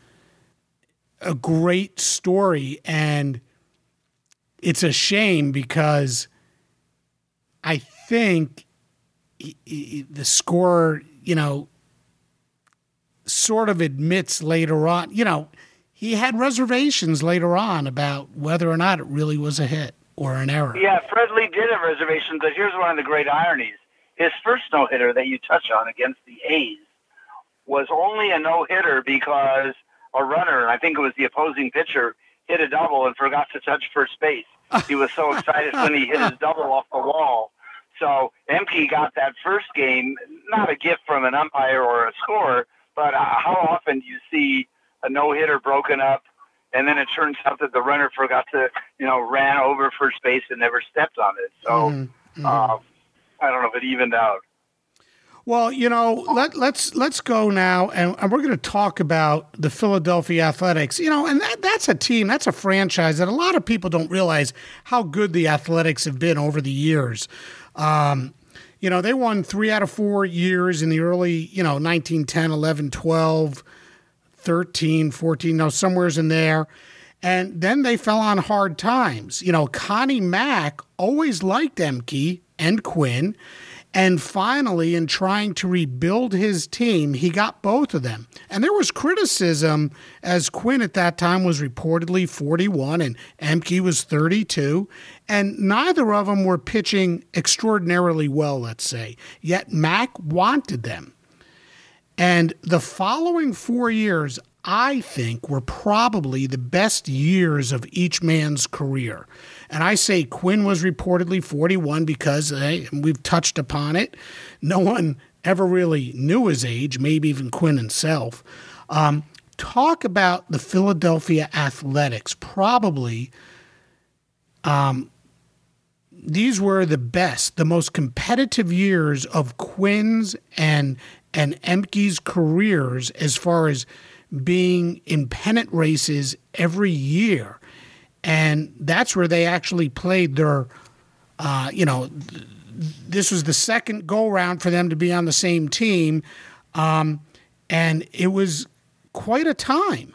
a great story, and it's a shame because I think he, he, the scorer, you know, sort of admits later on, you know, he had reservations later on about whether or not it really was a hit or an error. Yeah, Fred Lee did have reservations, but here's one of the great ironies. His first no-hitter that you touch on against the A's was only a no-hitter because a runner, I think it was the opposing pitcher, hit a double and forgot to touch first base. He was so excited when he hit his double off the wall. So Emke got that first game, not a gift from an umpire or a scorer, but uh, how often do you see a no-hitter broken up, and then it turns out that the runner forgot to, you know, ran over first base and never stepped on it. So mm-hmm. uh, I don't know if it evened out. Well, you know, let, let's let's go now, and, and we're going to talk about the Philadelphia Athletics. You know, and that, that's a team, that's a franchise that a lot of people don't realize how good the Athletics have been over the years. Um, you know, they won three out of four years in the early, you know, nineteen ten, eleven, twelve, thirteen, fourteen, no, somewhere's in there. And then they fell on hard times. You know, Connie Mack always liked Emke and Quinn, And finally, in trying to rebuild his team, he got both of them. And there was criticism, as Quinn at that time was reportedly forty-one and Emke was thirty-two. And neither of them were pitching extraordinarily well, let's say. Yet Mack wanted them. And the following four years, I think, were probably the best years of each man's career. And I say Quinn was reportedly forty-one because, hey, we've touched upon it, no one ever really knew his age, maybe even Quinn himself. Um, talk about the Philadelphia Athletics. Probably um, these were the best, the most competitive years of Quinn's and, and Emke's careers as far as being in pennant races every year. And that's where they actually played their, uh, you know, th- this was the second go-round for them to be on the same team. Um, and it was quite a time.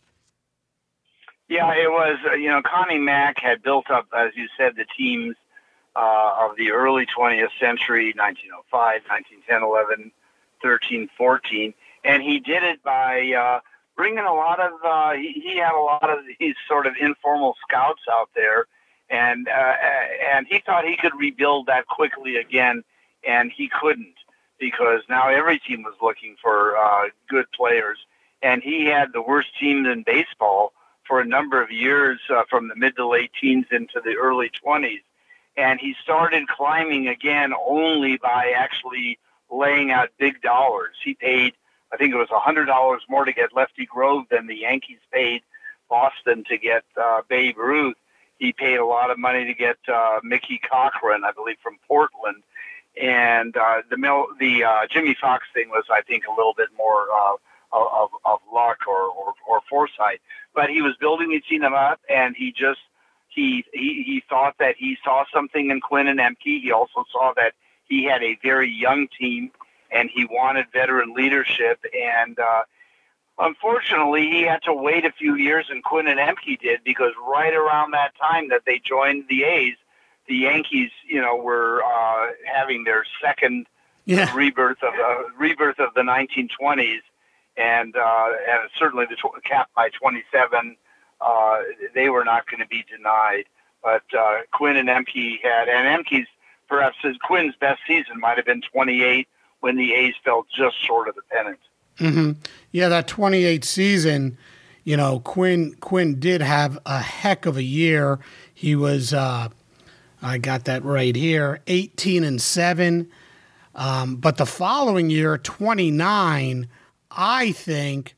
Yeah, it was, uh, you know, Connie Mack had built up, as you said, the teams uh, of the early twentieth century, nineteen oh five, nineteen ten, eleven, thirteen, fourteen. And he did it by uh, bringing a lot of, uh, he, he had a lot of these sort of informal scouts out there, and uh, and he thought he could rebuild that quickly again, and he couldn't, because now every team was looking for uh, good players, and he had the worst teams in baseball for a number of years, uh, from the mid to late teens into the early twenties, and he started climbing again only by actually laying out big dollars. He paid, I think it was one hundred dollars more to get Lefty Grove than the Yankees paid Boston to get uh, Babe Ruth. He paid a lot of money to get uh, Mickey Cochran, I believe, from Portland. And uh, the Mil- the uh, Jimmy Fox thing was, I think, a little bit more uh, of, of luck or, or, or foresight. But he was building his team up, and he just he, he he thought that he saw something in Quinn and Emke. He also saw that he had a very young team, and he wanted veteran leadership. And uh, unfortunately, he had to wait a few years, and Quinn and Emke did, because right around that time that they joined the A's, the Yankees, you know, were uh, having their second yeah. rebirth of uh, rebirth of the nineteen twenties, and uh, and certainly the tw- cap by twenty-seven, uh, they were not going to be denied. But uh, Quinn and Emke had, and Emke's perhaps his Quinn's best season might have been twenty-eight, when the A's fell just short of the pennant. Mm-hmm. Yeah, that twenty-eight season, you know, Quinn Quinn did have a heck of a year. He was, uh, I got that right here, eighteen and seven. Um, but the following year, twenty-nine, I think,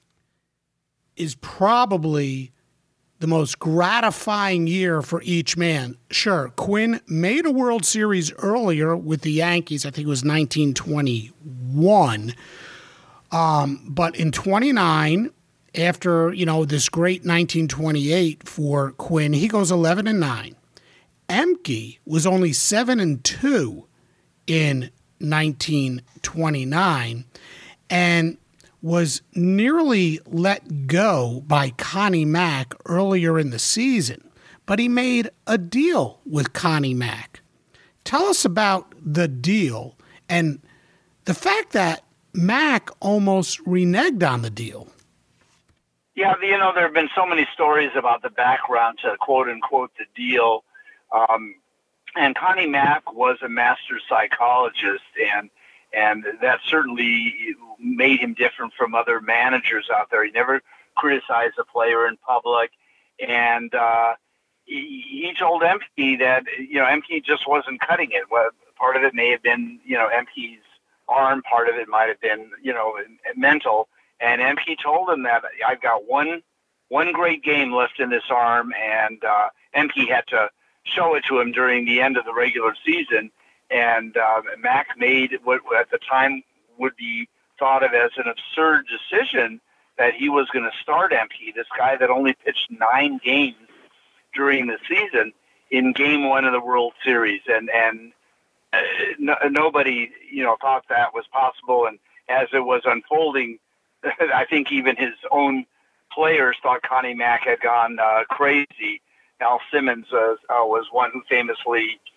is probably the most gratifying year for each man. Sure, Quinn made a World Series earlier with the Yankees. I think it was nineteen twenty-one. Um, but in twenty-nine, after, you know, this great nineteen twenty-eight for Quinn, he goes eleven and nine. Emke was only seven and two in nineteen twenty-nine and was nearly let go by Connie Mack earlier in the season, but he made a deal with Connie Mack. Tell us about the deal and the fact that Mack almost reneged on the deal. Yeah, you know, there have been so many stories about the background to quote-unquote the deal. Um, and Connie Mack was a master psychologist, and and that certainly made him different from other managers out there. He never criticized a player in public, and uh, he, he told Emke that, you know, Emke just wasn't cutting it. Well, part of it may have been, you know, Emke's arm, part of it might have been, you know, mental. And Emke told him that I've got one one great game left in this arm, and uh, Emke had to show it to him during the end of the regular season. And uh, Mack made what at the time would be thought of as an absurd decision that he was going to start Emke, this guy that only pitched nine games during the season, in Game One of the World Series, and and uh, no, nobody you know thought that was possible. And as it was unfolding, I think even his own players thought Connie Mack had gone uh, crazy. Al Simmons uh, uh, was one who famously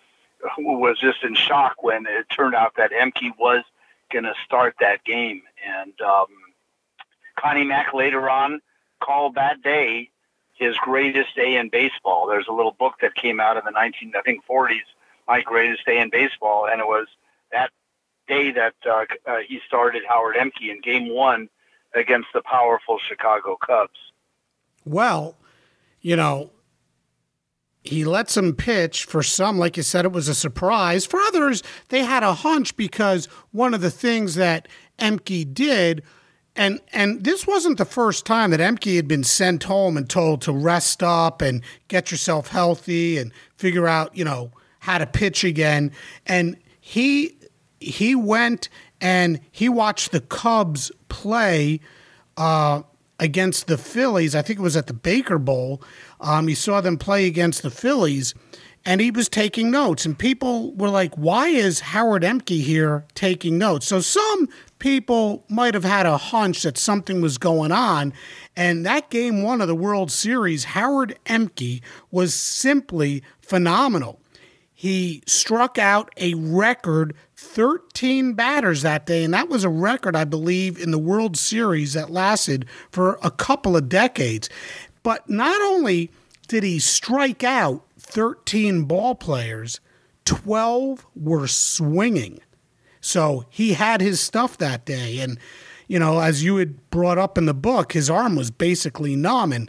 was just in shock when it turned out that Emke was going to start that game. And um, Connie Mack later on called that day his greatest day in baseball. There's a little book that came out in the nineteen I think forties, My Greatest Day in Baseball, and it was that day that uh, uh, he started Howard Emke in Game One against the powerful Chicago Cubs. Well, you know, he lets him pitch. For some, like you said, it was a surprise. For others, they had a hunch because one of the things that Emke did, and and this wasn't the first time that Emke had been sent home and told to rest up and get yourself healthy and figure out, you know, how to pitch again. And he he went and he watched the Cubs play uh, against the Phillies. I think it was at the Baker Bowl. Um, he saw them play against the Phillies, and he was taking notes. And people were like, why is Howard Emke here taking notes? So some people might have had a hunch that something was going on. And that game one of the World Series, Howard Emke was simply phenomenal. He struck out a record thirteen batters that day, and that was a record, I believe, in the World Series that lasted for a couple of decades. But not only did he strike out thirteen ball players, twelve were swinging. So he had his stuff that day. And, you know, as you had brought up in the book, his arm was basically numb. And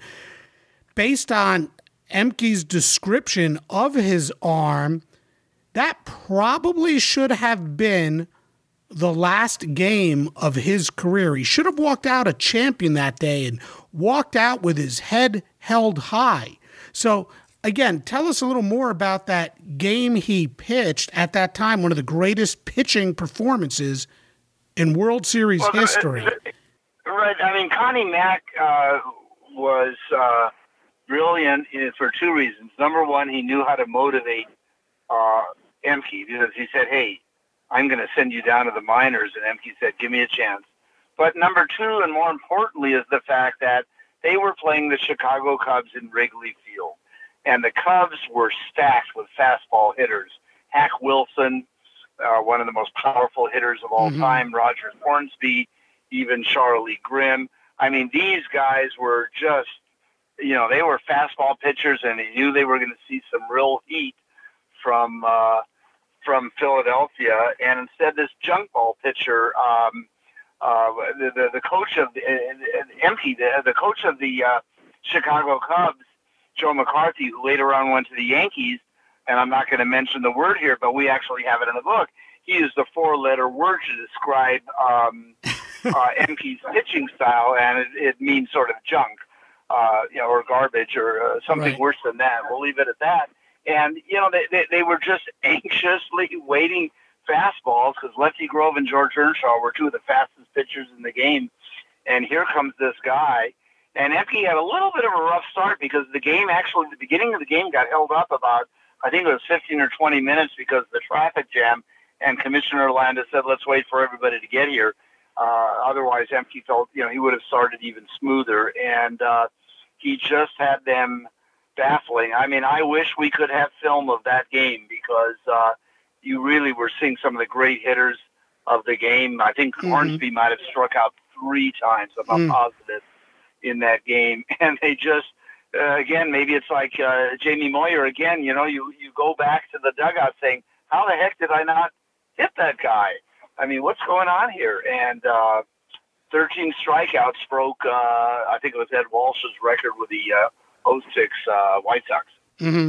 based on Emke's description of his arm, that probably should have been the last game of his career. He should have walked out a champion that day and walked out with his head held high. So, again, tell us a little more about that game he pitched at that time, one of the greatest pitching performances in World Series well, history. Right. I mean, Connie Mack uh, was uh, brilliant for two reasons. Number one, he knew how to motivate uh, Emke because he said, hey, I'm going to send you down to the minors. And Emke said, give me a chance. But number two, and more importantly, is the fact that they were playing the Chicago Cubs in Wrigley Field. And the Cubs were stacked with fastball hitters. Hack Wilson, uh, one of the most powerful hitters of all mm-hmm. time, Roger Hornsby, even Charlie Grimm. I mean, these guys were just, you know, they were fastball pitchers, and they knew they were going to see some real heat from uh, from Philadelphia. And instead, this junk ball pitcher, um, uh, the, the the coach of the uh, Emke, the, the coach of the uh, Chicago Cubs, Joe McCarthy, who later on went to the Yankees, and I'm not going to mention the word here, but we actually have it in the book. He used the four-letter word to describe um, uh, Emke's pitching style, and it, it means sort of junk, uh, you know, or garbage, or uh, something right. worse than that. We'll leave it at that. And you know, they they, they were just anxiously waiting fastballs because Lefty Grove and George Earnshaw were two of the fastest pitchers in the game. And here comes this guy. And Emke had a little bit of a rough start because the game actually, the beginning of the game got held up about, I think it was fifteen or twenty minutes because of the traffic jam. And Commissioner Landis said, let's wait for everybody to get here. Uh, otherwise, Emke felt, you know, he would have started even smoother. And uh, he just had them baffling. I mean, I wish we could have film of that game because uh, you really were seeing some of the great hitters of the game. I think mm-hmm. Hornsby might have struck out three times, if I'm mm. positive, in that game. And they just, uh, again, maybe it's like uh, Jamie Moyer again, you know, you, you go back to the dugout saying, how the heck did I not hit that guy? I mean, what's going on here? And uh, thirteen strikeouts broke, uh, I think it was Ed Walsh's record with the uh, oh six uh, White Sox. Mm-hmm.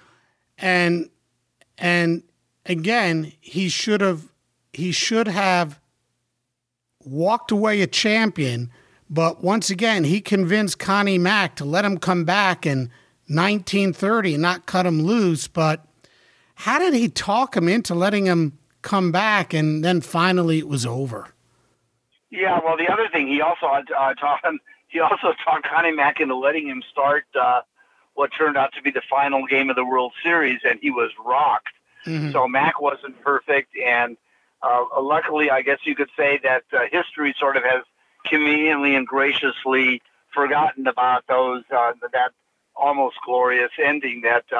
And, and again, he should have, he should have walked away a champion. But once again, he convinced Connie Mack to let him come back in nineteen thirty and not cut him loose. But how did he talk him into letting him come back, and then finally it was over? Yeah, well, the other thing, he also uh, taught him, he also talked Connie Mack into letting him start uh, what turned out to be the final game of the World Series, and he was rocked. Mm-hmm. So Mack wasn't perfect, and uh, luckily, I guess you could say that uh, history sort of has conveniently and graciously forgotten about those uh, that almost glorious ending that uh,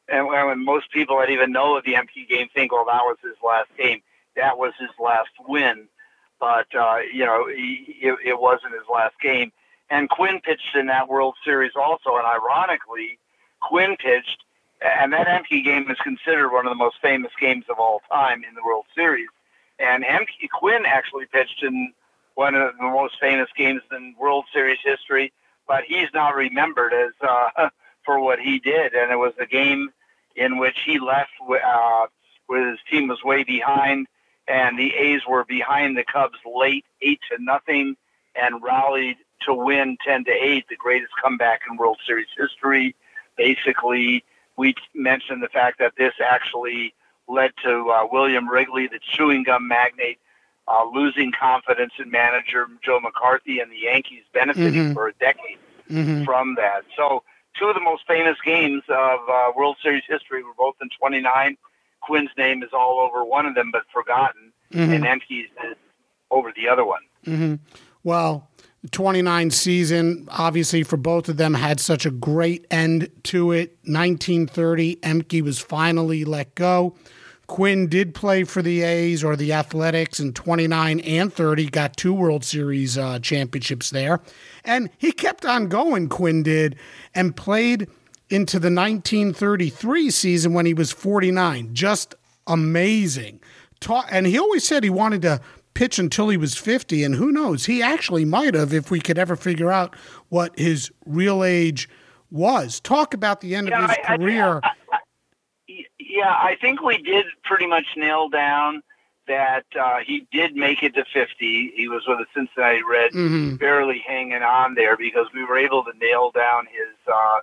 and when most people that even know of the Emke game think, well, that was his last game. That was his last win. But, uh, you know, he, it, it wasn't his last game. And Quinn pitched in that World Series also. And ironically, Quinn pitched, and that Emke game is considered one of the most famous games of all time in the World Series. And Emke, Quinn actually pitched in one of the most famous games in World Series history, but he's not remembered as uh, for what he did. And it was the game in which he left uh, with his team was way behind, and the A's were behind the Cubs late, eight to nothing, and rallied to win ten to eight, the greatest comeback in World Series history. Basically, we mentioned the fact that this actually led to uh, William Wrigley, the chewing gum magnate, uh, losing confidence in manager Joe McCarthy, and the Yankees benefiting mm-hmm. for a decade mm-hmm. from that. So two of the most famous games of uh, World Series history were both in twenty-nine. Quinn's name is all over one of them, but forgotten, mm-hmm. and Emke's is over the other one. Mm-hmm. Well, the twenty-nine season, obviously, for both of them, had such a great end to it. nineteen thirty, Emke was finally let go. Quinn did play for the A's or the Athletics in twenty-nine and thirty, got two World Series uh, championships there. And he kept on going, Quinn did, and played into the nineteen thirty-three season when he was forty-nine. Just amazing. Ta- and he always said he wanted to pitch until he was fifty, and who knows, he actually might have if we could ever figure out what his real age was. Talk about the end yeah, of his I, career. I, I, I, yeah, I think we did pretty much nail down that uh, he did make it to fifty. He was with the Cincinnati Reds, mm-hmm. barely hanging on there because we were able to nail down his uh,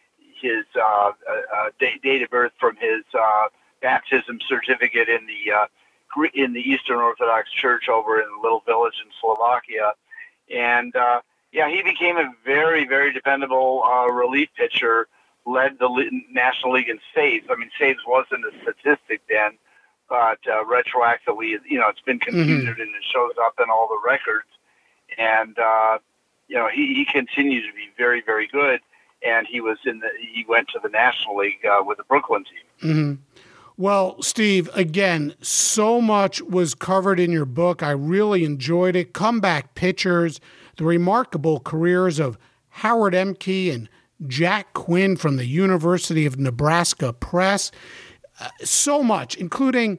his uh, uh, date of birth from his uh, baptism certificate in the uh, in the Eastern Orthodox Church over in a little village in Slovakia. And, uh, yeah, he became a very, very dependable uh, relief pitcher, led the National League in saves. I mean, saves wasn't a statistic then, but uh, retroactively, you know, it's been computed mm-hmm. and it shows up in all the records. And, uh, you know, he, he continued to be very, very good. And he was in the, he went to the National League uh, with the Brooklyn team. Mm-hmm. Well, Steve, again, so much was covered in your book. I really enjoyed it. Comeback pitchers, the remarkable careers of Howard Emke and Jack Quinn from the University of Nebraska Press. Uh, so much, including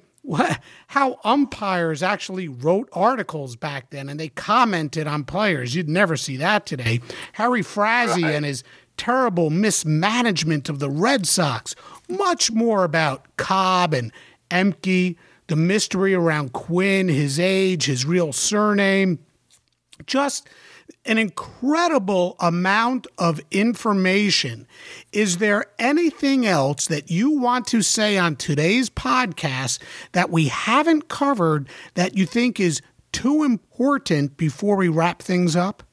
how umpires actually wrote articles back then, and they commented on players. You'd never see that today. Harry Frazee right. and his terrible mismanagement of the Red Sox. Much more about Cobb and Emke, the mystery around Quinn, his age, his real surname. Just an incredible amount of information. Is there anything else that you want to say on today's podcast that we haven't covered that you think is too important before we wrap things up?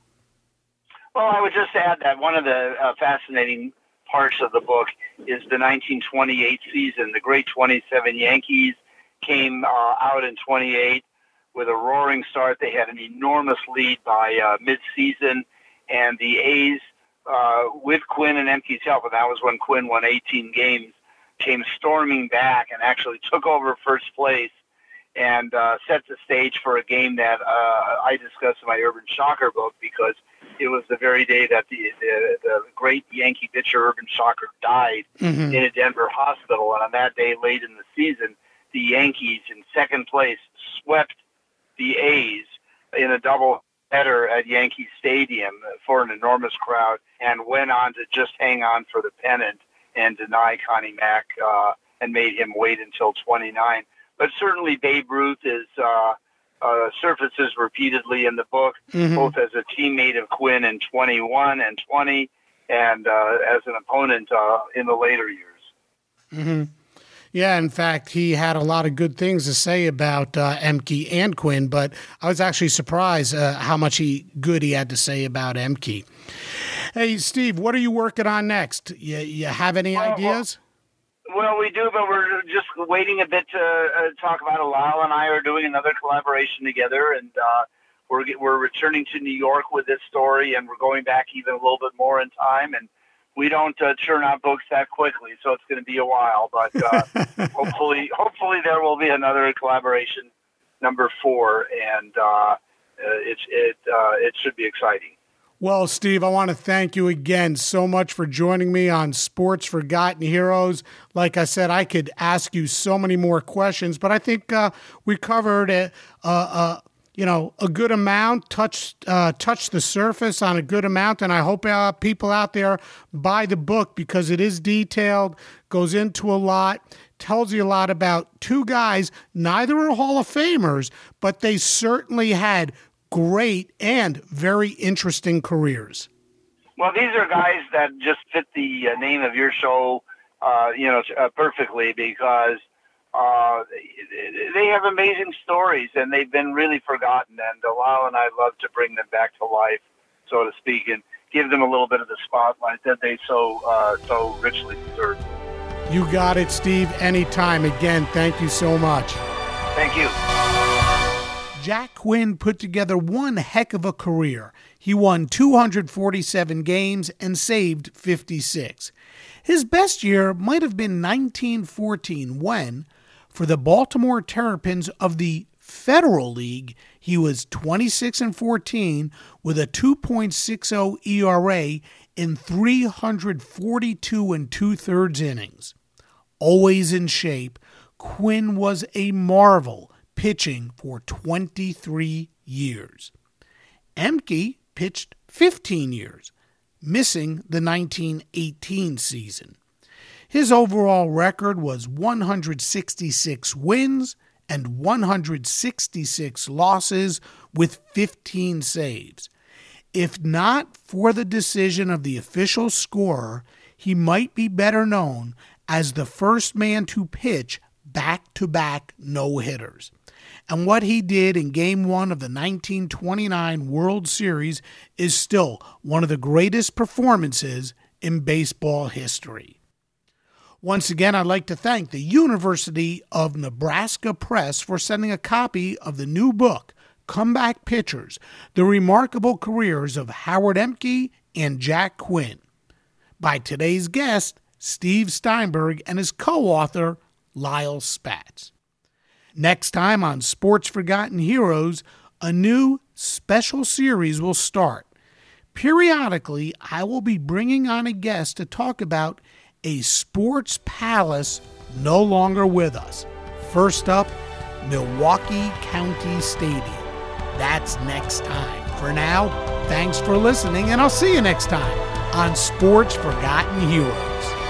Well, I would just add that one of the uh, fascinating parts of the book is the nineteen twenty-eight season. The great twenty-seven Yankees came uh, out in twenty-eight with a roaring start. They had an enormous lead by uh, mid-season, and the A's, uh, with Quinn and Emke's help, and that was when Quinn won eighteen games, came storming back and actually took over first place and uh, set the stage for a game that uh, I discussed in my Urban Shocker book, because it was the very day that the the, the great Yankee pitcher Urban Shocker died mm-hmm. in a Denver hospital. And on that day, late in the season, the Yankees, in second place, swept the A's in a double header at Yankee Stadium for an enormous crowd, and went on to just hang on for the pennant and deny Connie Mack uh, and made him wait until twenty-nine. But certainly Babe Ruth is uh, uh, surfaces repeatedly in the book, mm-hmm. both as a teammate of Quinn in twenty-one and twenty, and uh, as an opponent uh, in the later years. Mm-hmm. Yeah, in fact, he had a lot of good things to say about uh, Emke and Quinn, but I was actually surprised uh, how much he good he had to say about Emke. Hey, Steve, what are you working on next? You, you have any well, ideas? Well, we do, but we're just waiting a bit to uh, talk about it. Lyle and I are doing another collaboration together, and uh, we're we're returning to New York with this story, and we're going back even a little bit more in time, and we don't uh, churn out books that quickly, so it's going to be a while. But uh, hopefully, hopefully there will be another collaboration, number four, and uh, it it uh, it should be exciting. Well, Steve, I want to thank you again so much for joining me on Sports Forgotten Heroes. Like I said, I could ask you so many more questions, but I think uh, we covered a, a, a you know a good amount, touched uh, touched the surface on a good amount, and I hope uh, people out there buy the book because it is detailed, goes into a lot, tells you a lot about two guys. Neither are Hall of Famers, but they certainly had great and very interesting careers. Well, these are guys that just fit the uh, name of your show, uh, you know, uh, perfectly because uh, they have amazing stories and they've been really forgotten. And Lyle and I love to bring them back to life, so to speak, and give them a little bit of the spotlight that they so uh, so richly deserve. You got it, Steve. Anytime. Again, thank you so much. Thank you. Jack Quinn put together one heck of a career. He won two hundred forty-seven games and saved fifty-six. His best year might have been nineteen fourteen when, for the Baltimore Terrapins of the Federal League, he was twenty-six and fourteen with a two point six oh E R A in three hundred forty-two and two-thirds innings. Always in shape, Quinn was a marvel, pitching for twenty-three years. Emke pitched fifteen years, missing the nineteen eighteen season. His overall record was one hundred sixty-six wins and one hundred sixty-six losses with fifteen saves. If not for the decision of the official scorer, he might be better known as the first man to pitch back-to-back no-hitters. And what he did in Game one of the nineteen twenty-nine World Series is still one of the greatest performances in baseball history. Once again, I'd like to thank the University of Nebraska Press for sending a copy of the new book, Comeback Pitchers, The Remarkable Careers of Howard Emke and Jack Quinn, by today's guest, Steve Steinberg, and his co-author, Lyle Spatz. Next time on Sports Forgotten Heroes, a new special series will start. Periodically, I will be bringing on a guest to talk about a sports palace no longer with us. First up, Milwaukee County Stadium. That's next time. For now, thanks for listening, and I'll see you next time on Sports Forgotten Heroes.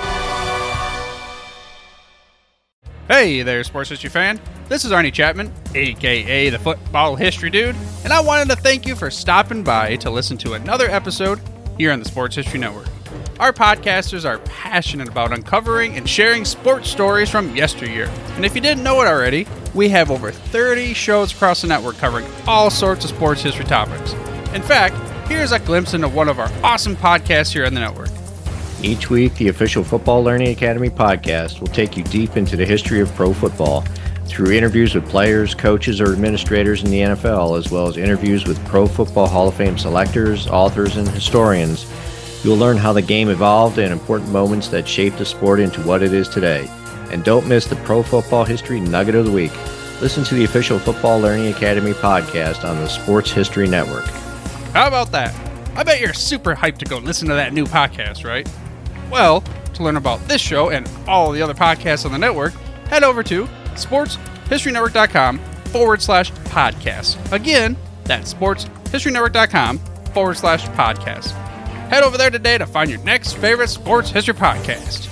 Hey there, sports history fan. This is Arnie Chapman, aka the Football History Dude, and I wanted to thank you for stopping by to listen to another episode here on the Sports History Network. Our podcasters are passionate about uncovering and sharing sports stories from yesteryear. And if you didn't know it already, we have over thirty shows across the network covering all sorts of sports history topics. In fact, here's a glimpse into one of our awesome podcasts here on the network. Each week, the official Football Learning Academy podcast will take you deep into the history of pro football through interviews with players, coaches, or administrators in the N F L, as well as interviews with Pro Football Hall of Fame selectors, authors, and historians. You'll learn how the game evolved and important moments that shaped the sport into what it is today. And don't miss the Pro Football History Nugget of the Week. Listen to the official Football Learning Academy podcast on the Sports History Network. How about that? I bet you're super hyped to go listen to that new podcast, right? Well, to learn about this show and all the other podcasts on the network, head over to sportshistorynetwork.com forward slash podcast. Again, that's sportshistorynetwork.com forward slash podcast. Head over there today to find your next favorite sports history podcast.